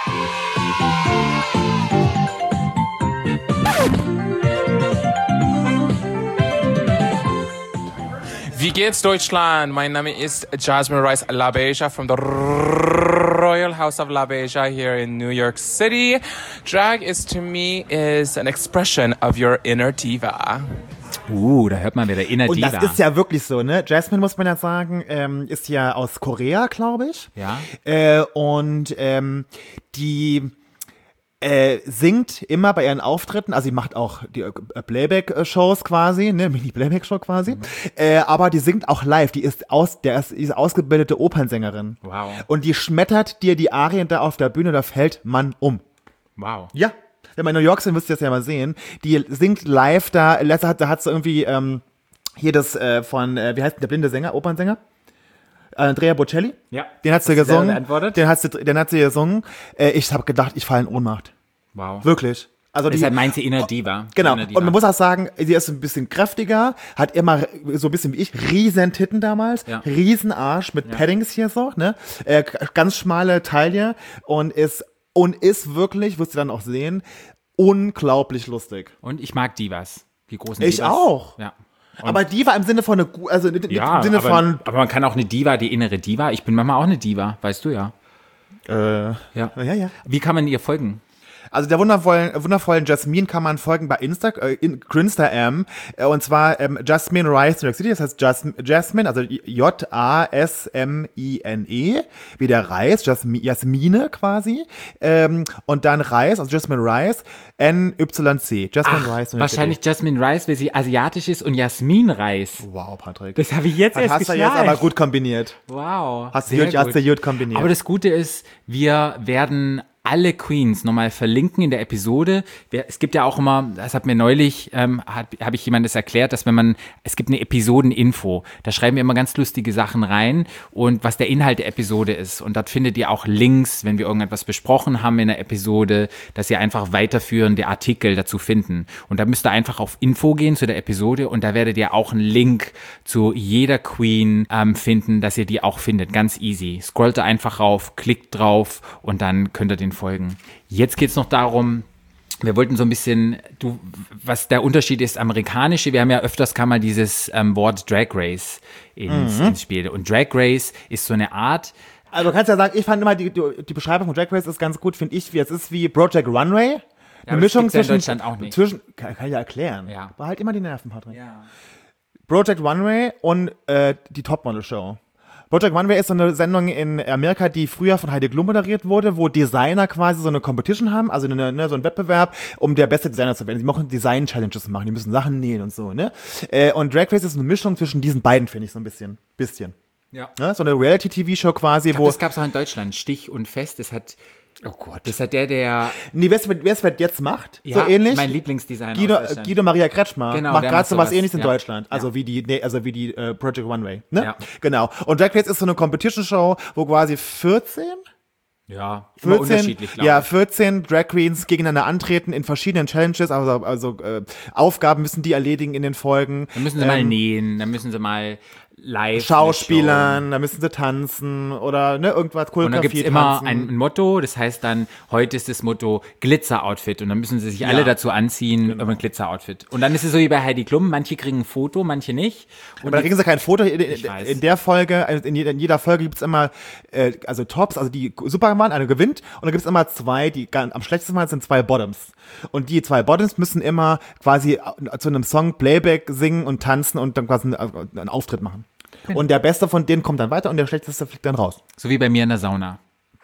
Wie geht's, Deutschland? Mein Name ist Jasmine Rice LaBeija from the Royal House of LaBeija here in New York City. Drag is to me is an expression of your inner diva. Uh, da hört man wieder inner Und Diva. das ist ja wirklich so, ne? Jasmine, muss man ja sagen, ähm, ist ja aus Korea, glaube ich. Ja. Äh, und ähm, die äh, singt immer bei ihren Auftritten, also sie macht auch die äh, Playback-Shows quasi, ne, Mini-Playback-Show quasi, mhm. äh, aber die singt auch live, die ist aus, der ist, die ist ausgebildete Opernsängerin. Wow. Und die schmettert dir die Arien da auf der Bühne, da fällt man um. Wow. Ja. Wenn wir in New York sind, müsst ihr das ja mal sehen. Die singt live da, letzter hat, da hat sie irgendwie, ähm, hier das äh, von, äh, wie heißt denn der blinde Sänger, Opernsänger? Andrea Bocelli. Ja. Den hat sie Hast du selber gesungen. beantwortet? Den hat sie, den hat sie gesungen. Äh, ich habe gedacht, ich falle in Ohnmacht. Wow. Wirklich. Also die, Deshalb meint sie inner Diva. genau. Inner Diva. Und man muss auch sagen, sie ist ein bisschen kräftiger, hat immer so ein bisschen wie ich, riesen Titten damals, Ja. riesen Arsch mit Ja. Paddings hier so, ne? Äh, ganz schmale Taille und ist, und ist wirklich, wirst du dann auch sehen, unglaublich lustig. Und ich mag Divas. Die großen Ich Divas. auch. Ja. Und Aber Diva im Sinne von, eine, gu- also nicht ja, im Sinne aber, von, aber man kann auch eine Diva, die innere Diva. Ich bin manchmal auch eine Diva, weißt du ja. äh, Ja. ja, ja. Wie kann man ihr folgen? Also der wundervollen, wundervollen Jasmine kann man folgen bei Insta, äh, in Grinstagram, äh, und zwar ähm, Jasmine Rice New York City, das heißt Jas Jasmine, also J A S M I N E, wie der Reis, Jasmi Jasmine quasi, ähm, und dann Reis, also Jasmine Rice, N Y C, Jasmine Ach, Rice New York wahrscheinlich City. Jasmine Rice, weil sie asiatisch ist und Jasmin Reis. Wow, Patrick. Das habe ich jetzt Das erst hast du jetzt geschnallt. aber gut kombiniert. Wow. Hast du sehr gut, hast du gut kombiniert. Aber das Gute ist, wir werden alle Queens nochmal verlinken in der Episode. Wir, es gibt ja auch immer, das hat mir neulich, ähm, habe ich jemand das erklärt, dass wenn man, es gibt eine Episodeninfo, da schreiben wir immer ganz lustige Sachen rein und was der Inhalt der Episode ist. Und dort findet ihr auch Links, wenn wir irgendetwas besprochen haben in der Episode, dass ihr einfach weiterführende Artikel dazu finden. Und da müsst ihr einfach auf Info gehen zu der Episode und da werdet ihr auch einen Link zu jeder Queen ähm, finden, dass ihr die auch findet. Ganz easy. Scrollt da einfach rauf, klickt drauf und dann könnt ihr den folgen. Jetzt geht's noch darum, wir wollten so ein bisschen, du, was der Unterschied ist, amerikanische, wir haben ja öfters kam mal dieses ähm, Wort Drag Race ins, Mhm. ins Spiel. Und Drag Race ist so eine Art, Also du kannst ja sagen, ich fand immer, die, die, die Beschreibung von Drag Race ist ganz gut, finde ich, wie es ist wie Project Runway. Eine aber das Mischung gibt's ja in zwischen, Deutschland auch nicht. zwischen, kann, kann ich ja erklären. Ja. Behalt immer die Nerven, Patrick. ja. Project Runway und äh, die Topmodel-Show. Project Runway ist so eine Sendung in Amerika, die früher von Heidi Klum moderiert wurde, wo Designer quasi so eine Competition haben, also eine, ne, so ein Wettbewerb, um der beste Designer zu werden. Die machen Design-Challenges machen, die müssen Sachen nähen und so, ne? Äh, und Drag Race ist eine Mischung zwischen diesen beiden, finde ich, so ein bisschen. Bisschen. Ja. Ne? So eine Reality-T V-Show quasi, Ich glaub, wo... das gab es auch in Deutschland, Stich und Fest, das hat, oh Gott, das hat der, der, Nee, wer es wer es jetzt macht, ja, so ähnlich. mein Lieblingsdesigner Guido, aus Deutschland. Guido Maria Kretschmer Genau, macht der gerade macht so was sowas, ähnliches in ja. Deutschland. Also Ja. wie die, nee, also wie die äh, Project Runway. Ne? Ja. Genau. Und Drag Race ist so eine Competition-Show, wo quasi vierzehn ja, immer vierzehn, unterschiedlich, glaube ja, ich. vierzehn Drag Queens gegeneinander antreten in verschiedenen Challenges, also, also äh, Aufgaben müssen die erledigen in den Folgen. Dann müssen sie mal Ähm, nähen, dann müssen sie mal live Schauspielern, da müssen sie tanzen oder ne, irgendwas Und dann Choreografie gibt es immer tanzen. ein Motto, das heißt dann, heute ist das Motto Glitzer-Outfit und dann müssen sie sich Ja. alle dazu anziehen, über ein Glitzer-Outfit. Und dann ist es so wie bei Heidi Klum, manche kriegen ein Foto, manche nicht. Und Aber da kriegen sie kein Foto. In, Ich weiß. in der Folge, also in jeder, in jeder Folge gibt's immer äh, also Tops, also die Superman, eine gewinnt und dann gibt's immer zwei, die ganz, am schlechtesten Mal sind zwei Bottoms. Und die zwei Bottoms müssen immer quasi zu einem Song Playback singen und tanzen und dann quasi einen, einen Auftritt machen. Und der Beste von denen kommt dann weiter und der Schlechteste fliegt dann raus. So wie bei mir in der Sauna.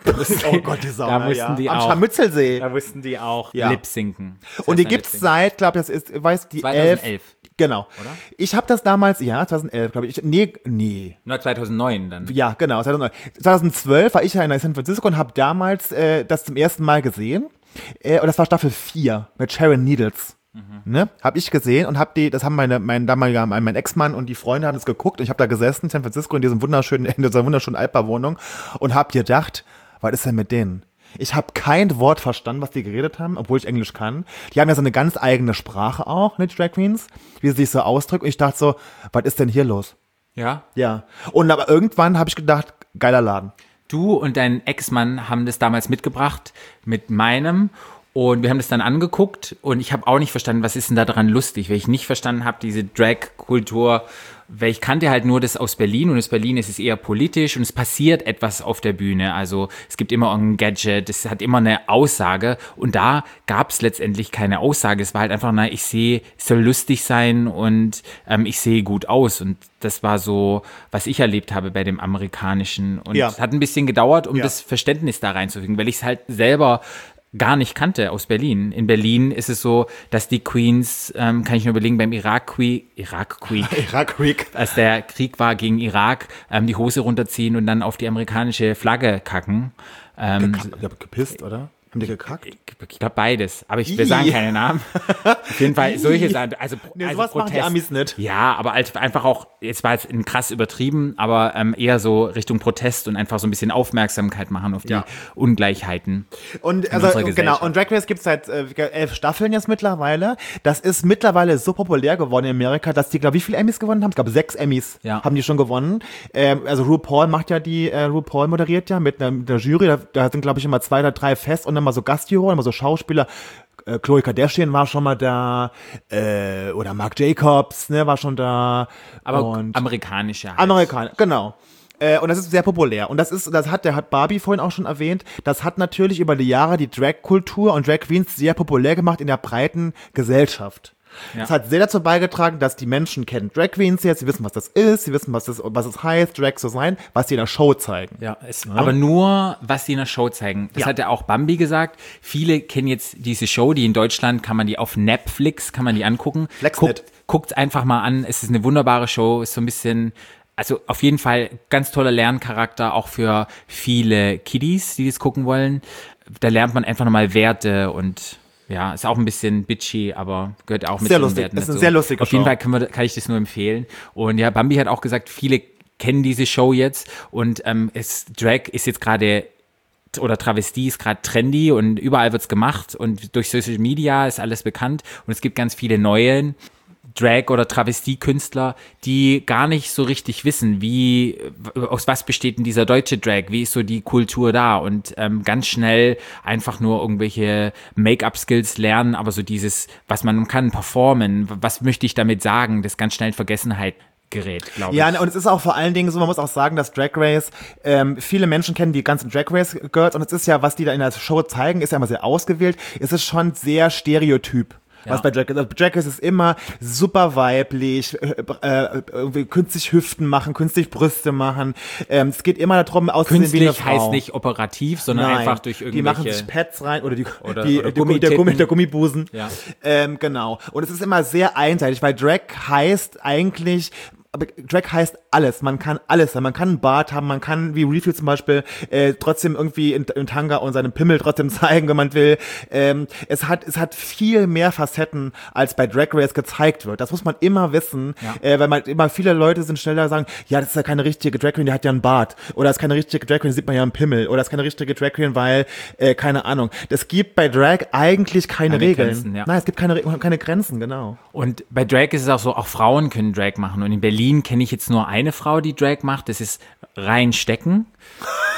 Oh Gott, die Sauna, Da mussten ja. die Am auch. Scharmützelsee. Da mussten die auch Ja. lip-sinken. Das Und die heißt gibt's lip-sinken. seit, glaube das ist, weiß die zweitausendelf. elf. Genau. Oder? Ich habe das damals, ja, zweitausendelf, glaube ich. Nee, nee. Nur zweitausendneun dann. Ja, genau. zweitausendneun. zweitausendzwölf war ich ja in San Francisco und habe damals äh, das zum ersten Mal gesehen. Äh, und das war Staffel vier mit Sharon Needles. Mhm. Ne? Habe ich gesehen und habe die, das haben meine, mein damaliger, mein, mein Ex-Mann und die Freunde haben das geguckt und ich habe da gesessen in San Francisco in diesem wunderschönen, in dieser wunderschönen Altbauwohnung und habe gedacht, was ist denn mit denen? Ich habe kein Wort verstanden, was die geredet haben, obwohl ich Englisch kann. Die haben ja so eine ganz eigene Sprache auch, ne, die Drag Queens, wie sie sich so ausdrücken. Und ich dachte so, was ist denn hier los? Ja? Ja. Und aber irgendwann habe ich gedacht, geiler Laden. Du und dein Ex-Mann haben das damals mitgebracht mit meinem und wir haben das dann angeguckt und ich habe auch nicht verstanden, was ist denn da dran lustig, weil ich nicht verstanden habe, diese Drag-Kultur, weil ich kannte halt nur das aus Berlin und aus Berlin ist es eher politisch und es passiert etwas auf der Bühne, also es gibt immer ein Gadget, es hat immer eine Aussage und da gab es letztendlich keine Aussage, es war halt einfach, na, ich sehe, es soll lustig sein und ähm, ich sehe gut aus und das war so, was ich erlebt habe bei dem amerikanischen und Ja. es hat ein bisschen gedauert, um Ja. das Verständnis da reinzufügen, weil ich es halt selber gar nicht kannte aus Berlin. In Berlin ist es so, dass die Queens, ähm, kann ich nur überlegen, beim Irak-Krieg, Irak-Krieg, Irak-Krieg, als der Krieg war gegen Irak, ähm, die Hose runterziehen und dann auf die amerikanische Flagge kacken. Ähm, Ich habe gepisst, oder? Haben die gekackt? ich glaube beides, aber ich will Ih. sagen keine Namen. Auf jeden Fall solche Sachen, also, Nee, also sowas machen die Amis nicht. Ja, aber als einfach auch, jetzt war es krass übertrieben, aber ähm, eher so Richtung Protest und einfach so ein bisschen Aufmerksamkeit machen auf die Ja. Ungleichheiten. Und in also unserer genau, Gesellschaft. und Drag Race gibt's seit äh, elf Staffeln jetzt mittlerweile. Das ist mittlerweile so populär geworden in Amerika, dass die, glaube ich, wie viele Emmys gewonnen haben? Ich glaube, sechs Emmys Ja. haben die schon gewonnen. Ähm, also RuPaul macht ja die, äh, RuPaul moderiert ja mit einer, mit einer Jury. Da, da sind, glaube ich, immer zwei oder drei fest und dann mal so Gastjuroren, immer so Schauspieler. Äh, Khloe Kardashian war schon mal da, äh, oder Marc Jacobs, ne, war schon da. Aber und amerikanische halt. Amerikaner, genau. Äh, und das ist sehr populär. Und das ist, das hat, der hat Barbie vorhin auch schon erwähnt, das hat natürlich über die Jahre die Drag-Kultur und Drag Queens sehr populär gemacht in der breiten Gesellschaft. Ja. Das hat sehr dazu beigetragen, dass die Menschen kennen Drag Queens jetzt, sie wissen, was das ist, sie wissen, was das, was es heißt, Drag zu sein, was die in der Show zeigen. Ja, es, aber nur, was die in der Show zeigen. Das Ja. hat ja auch Bambi gesagt. Viele kennen jetzt diese Show, die in Deutschland kann man die auf Netflix, kann man die angucken. Flexnet. Guckt, guckt's einfach mal an. Es ist eine wunderbare Show, ist so ein bisschen, also auf jeden Fall ganz toller Lerncharakter, auch für viele Kiddies, die das gucken wollen. Da lernt man einfach nochmal Werte und ja, ist auch ein bisschen bitchy, aber gehört auch mit Sehr zu den lustig. Werten Ist eine dazu. sehr lustige Auf jeden Show. Fall können wir, kann ich das nur empfehlen. Und ja, Bambi hat auch gesagt, viele kennen diese Show jetzt und ähm, es, Drag ist jetzt gerade oder Travestie ist gerade trendy und überall wird's gemacht und durch Social Media ist alles bekannt und es gibt ganz viele neue Drag- oder Travestie-Künstler, die gar nicht so richtig wissen, wie, aus was besteht denn dieser deutsche Drag, wie ist so die Kultur da und ähm, ganz schnell einfach nur irgendwelche Make-up-Skills lernen, aber so dieses, was man kann, performen, was möchte ich damit sagen, das ganz schnell in Vergessenheit gerät, glaube ich. Ja, und es ist auch vor allen Dingen so, man muss auch sagen, dass Drag Race, ähm, viele Menschen kennen die ganzen Drag Race Girls und es ist ja, was die da in der Show zeigen, ist ja immer sehr ausgewählt, es ist schon sehr stereotyp. Ja. Was bei Drag Race, Drag Race ist immer super weiblich, äh, äh, irgendwie künstlich Hüften machen, künstlich Brüste machen. Ähm, es geht immer darum, auszusehen wie eine Künstlich Frau. heißt nicht operativ, sondern Nein, einfach durch die irgendwelche... machen sich Pads rein oder die, Oder- die, oder die Gummi, der, Gummititten. Gummi, der Gummibusen. Ja. Ähm, genau. Und es ist immer sehr einseitig, weil Drag heißt eigentlich, aber Drag heißt alles. Man kann alles sein. Man kann einen Bart haben, man kann, wie Refill zum Beispiel, äh, trotzdem irgendwie in, in Tanga und seinen Pimmel trotzdem zeigen, wenn man will. Ähm, es hat, es hat viel mehr Facetten, als bei Drag Race gezeigt wird. Das muss man immer wissen, Ja. äh, weil man immer viele Leute sind schneller sagen, ja, das ist ja keine richtige Drag Queen, die hat ja einen Bart. Oder das ist keine richtige Drag Queen, sieht man ja einen Pimmel. Oder das ist keine richtige Drag Queen, weil, äh, keine Ahnung. Es gibt bei Drag eigentlich keine, Keine Regeln. Grenzen, ja. Nein, es gibt keine, Re- keine Grenzen, genau. Und bei Drag ist es auch so, auch Frauen können Drag machen. Und in Berlin kenne ich jetzt nur eine Frau, die Drag macht. Das ist Rein Stecken.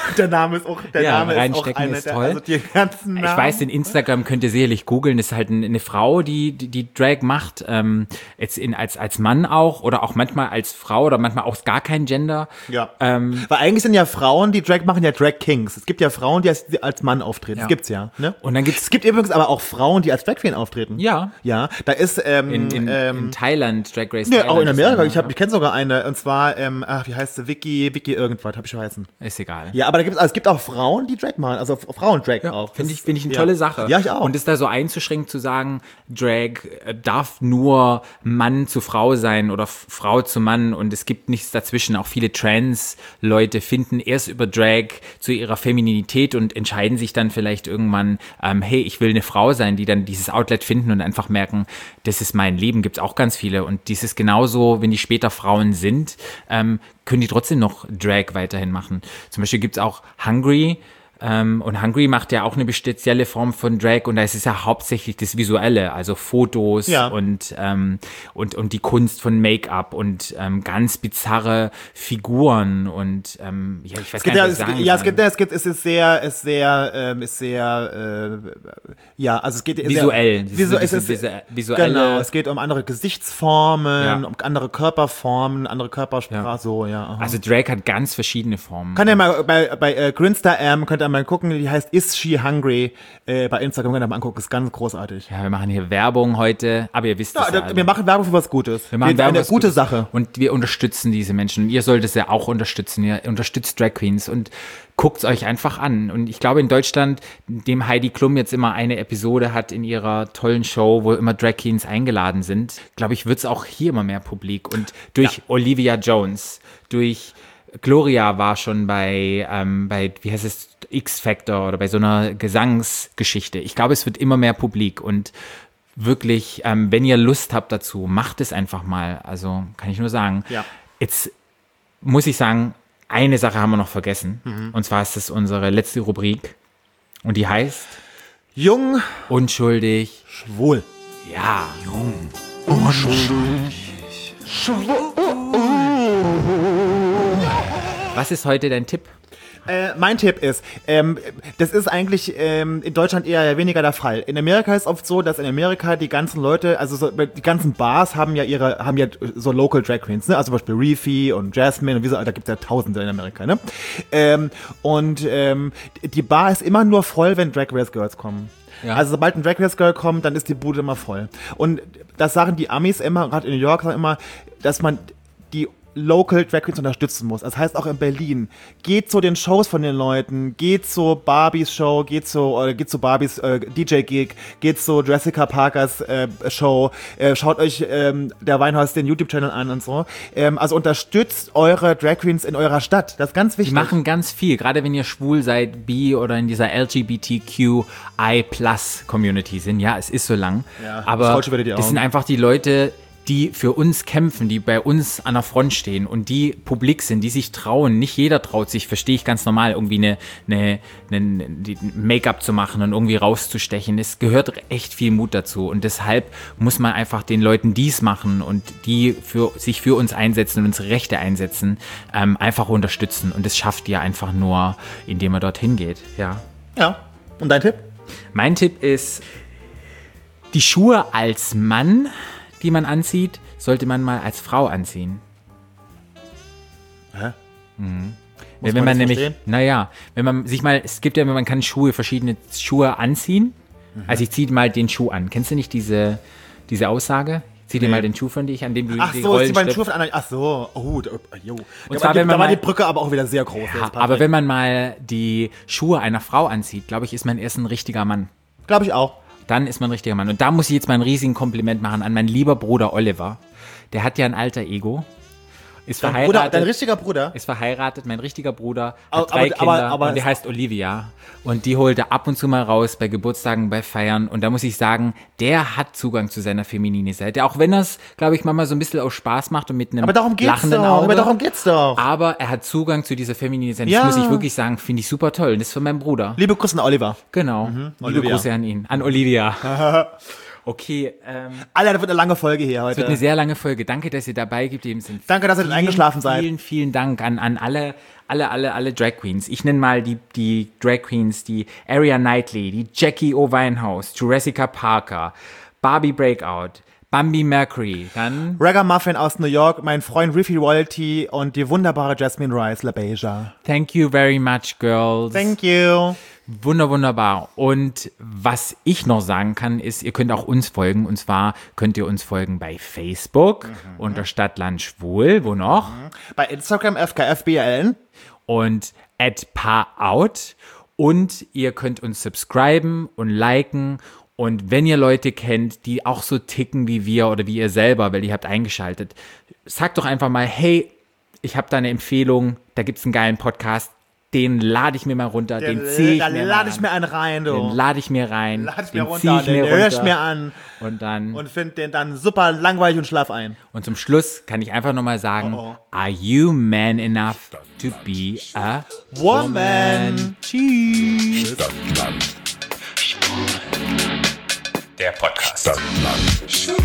Der Name ist auch, der Ja, Name ist auch reinstecken eine ist der, toll. also die ganzen Namen. Ich weiß, in Instagram könnt ihr sicherlich googeln, das ist halt ein- eine Frau, die die, die Drag macht, ähm, jetzt in, als, als Mann auch oder auch manchmal als Frau oder manchmal auch gar kein Gender. Ja. Ähm, Weil eigentlich sind ja Frauen, die Drag machen, ja Drag Kings. Es gibt ja Frauen, die als, die als Mann auftreten. Ja. Das gibt's ja. Ne? Und dann gibt's Es gibt übrigens aber auch Frauen, die als Drag Queen auftreten. Ja. Ja, da ist ähm, in, in, ähm, in Thailand, Drag Race ne, Thailand. auch in ist Amerika. eine, Ich, hab- ich kenne sogar eine, und zwar, ähm, ach, wie heißt sie? Vicky, Vicky irgendwas, hab ich vergessen. Ist egal. Ja, aber da gibt's, also es gibt auch Frauen, die Drag machen, also Frauen-Drag auch. Finde ich, Das- finde ich eine ja. tolle Sache. Ja, ich auch. Und es da so einzuschränken, zu sagen, Drag äh, darf nur Mann zu Frau sein oder F- Frau zu Mann und es gibt nichts dazwischen. Auch viele Trans-Leute finden erst über Drag zu ihrer Femininität und entscheiden sich dann vielleicht irgendwann, ähm, hey, ich will eine Frau sein, die dann dieses Outlet finden und einfach merken, das ist mein Leben. Gibt es auch ganz viele. Und dies ist genauso, wenn die später Frauen sind, ähm, können die trotzdem noch Drag weiterhin machen. Zum Beispiel gibt es auch Hungry. Ähm, und Hungry macht ja auch eine spezielle Form von Drag und da ist es ja hauptsächlich das Visuelle, also Fotos Ja. und, ähm, und, und die Kunst von Make-up und ähm, ganz bizarre Figuren und ähm, ja, ich weiß Es gibt gar ja, nicht, es, was ich sagen ja, es kann. gibt, es gibt, es ist sehr, es ist sehr, ähm, ist sehr, äh, ja, also es geht Visuell. Sehr, visu, es Diese- ist, diese visuelle- genau, es geht um andere Gesichtsformen, Ja. um andere Körperformen, andere Körpersprache, so, ja. aha. Also Drag hat ganz verschiedene Formen. Kann ja mal bei, bei äh, Grinster M, könnt ihr mal gucken, die heißt Is She Hungry, äh, bei Instagram könnt ihr mal angucken, ist ganz großartig. Ja, wir machen hier Werbung heute, aber ihr wisst Ja, es ja da, alle. wir machen Werbung für was Gutes. Wir machen Für Werbung eine für was gute Gutes. Sache. Und wir unterstützen diese Menschen. Und ihr solltet es ja auch unterstützen. Ihr unterstützt Drag Queens und guckt es euch einfach an. Und ich glaube, in Deutschland, dem Heidi Klum jetzt immer eine Episode hat in ihrer tollen Show, wo immer Drag Queens eingeladen sind, glaube ich, wird es auch hier immer mehr Publik. Und durch Ja. Olivia Jones, durch Gloria war schon bei, ähm, bei, wie heißt es, X-Factor oder bei so einer Gesangsgeschichte. Ich glaube, es wird immer mehr Publik und wirklich, ähm, wenn ihr Lust habt dazu, macht es einfach mal. Also kann ich nur sagen. Ja. Jetzt muss ich sagen, eine Sache haben wir noch vergessen. Mhm. Und zwar ist es unsere letzte Rubrik. Und die heißt Jung, unschuldig, schwul. Ja. Jung, unschuldig, Was ist heute dein Tipp? Äh, mein Tipp ist, ähm, das ist eigentlich ähm, in Deutschland eher weniger der Fall. In Amerika ist oft so, dass in Amerika die ganzen Leute, also so, die ganzen Bars haben ja ihre, haben ja so Local Drag Queens, ne? Also zum Beispiel Reefy und Jasmine und wie so, da gibt's ja Tausende in Amerika, ne? Ähm, und ähm, die Bar ist immer nur voll, wenn Drag Race Girls kommen. Ja. Also sobald ein Drag Race Girl kommt, dann ist die Bude immer voll. Und das sagen die Amis immer, gerade in New York sagen immer, dass man die Local Drag Queens unterstützen muss. Das heißt auch in Berlin. Geht zu den Shows von den Leuten, geht zu Barbies Show, geht zu, oder geht zu Barbies äh, D J-Gig, geht zu Jessica Parkers äh, Show, äh, schaut euch ähm, der Weinhaus den YouTube-Channel an und so. Ähm, also unterstützt eure Drag Queens in eurer Stadt. Das ist ganz Die wichtig. machen ganz viel, gerade wenn ihr schwul seid, bi oder in dieser L G B T Q I Plus Community sind. Ja, es ist so lang. Ja, das aber rollt schon wieder die das Augen. sind einfach die Leute, die für uns kämpfen, die bei uns an der Front stehen und die publik sind, die sich trauen. Nicht jeder traut sich, verstehe ich ganz normal, irgendwie eine, eine, eine die Make-up zu machen und irgendwie rauszustechen. Es gehört echt viel Mut dazu und deshalb muss man einfach den Leuten, die es machen und die für, sich für uns einsetzen und unsere Rechte einsetzen, ähm, einfach unterstützen. Und das schafft ihr einfach nur, indem man dorthin geht. Ja. Ja. Und dein Tipp? Mein Tipp ist, die Schuhe als Mann, die man anzieht, sollte man mal als Frau anziehen. Hä? Mhm. Muss wenn man man das nämlich, verstehen? naja, wenn man sich mal, es gibt ja, man kann Schuhe, verschiedene Schuhe anziehen. Mhm. Also ich ziehe mal den Schuh an. Kennst du nicht diese, diese Aussage? Zieh dir Nee. mal den Schuh von dir an, dem du Ach die so, Rollen ist die beiden schleppst. Schuhe von anderen. Ach so, oh, da- jo. Und da zwar, war die, wenn man da war mal- die Brücke aber auch wieder sehr groß. Ja, aber wenn man mal die Schuhe einer Frau anzieht, glaube ich, ist man erst ein richtiger Mann. Glaube ich auch. Dann ist man ein richtiger Mann. Und da muss ich jetzt mal ein riesigen Kompliment machen an meinen lieber Bruder Oliver. Der hat ja ein alter Ego. Ist Dein verheiratet. Bruder, dein richtiger Bruder? Ist verheiratet, mein richtiger Bruder, Aber- hat drei aber- Kinder aber- aber und der es- heißt Olivia. Und die holt er ab und zu mal raus bei Geburtstagen, bei Feiern. Und da muss ich sagen, der hat Zugang zu seiner femininen Seite. Auch wenn er es, glaube ich, manchmal so ein bisschen aus Spaß macht und mit einem Aber darum geht's lachenden doch. Auge. Aber darum geht's doch. Aber er hat Zugang zu dieser femininen Seite. Ja. Das muss ich wirklich sagen, finde ich super toll. Und das ist von meinem Bruder. Liebe Grüße an Oliver. Genau. Mhm, Liebe Olivia. Grüße an ihn. An Olivia. Okay, ähm. Alter, das wird eine lange Folge hier heute. Es wird eine sehr lange Folge. Danke, dass ihr dabei geblieben sind. Danke, dass ihr vielen, eingeschlafen seid. Vielen, vielen Dank an, an alle, alle, alle, alle Drag Queens. Ich nenne mal die, die Drag Queens, die Aria Knightley, die Jackie O. Winehouse, Jurassica Parker, Barbie Breakout, Bambi Mercury, dann Ragamuffin aus New York, mein Freund Riffy Royalty und die wunderbare Jasmine Rice LaBeija. Thank you very much, girls. Thank you. Wunder, wunderbar. Und was ich noch sagen kann, ist, ihr könnt auch uns folgen. Und zwar könnt ihr uns folgen bei Facebook mhm. unter Stadtland Schwul. Wo noch? Mhm. Bei Instagram F K F B L N. Und at Paarout. Und ihr könnt uns subscriben und liken. Und wenn ihr Leute kennt, die auch so ticken wie wir oder wie ihr selber, weil ihr habt eingeschaltet, sagt doch einfach mal, hey, ich habe da eine Empfehlung, da gibt's einen geilen Podcast, den lade ich mir mal runter, den, den ziehe ich da mir lade ich mir einen rein, du. Den lade ich mir rein, lade ich den mir runter, ich den mir höre runter ich mir an und dann und finde den dann super langweilig und schlaf ein. Und zum Schluss kann ich einfach nochmal sagen, oh, oh. Are you man enough to be a woman? woman? Tschüss. Der Podcast.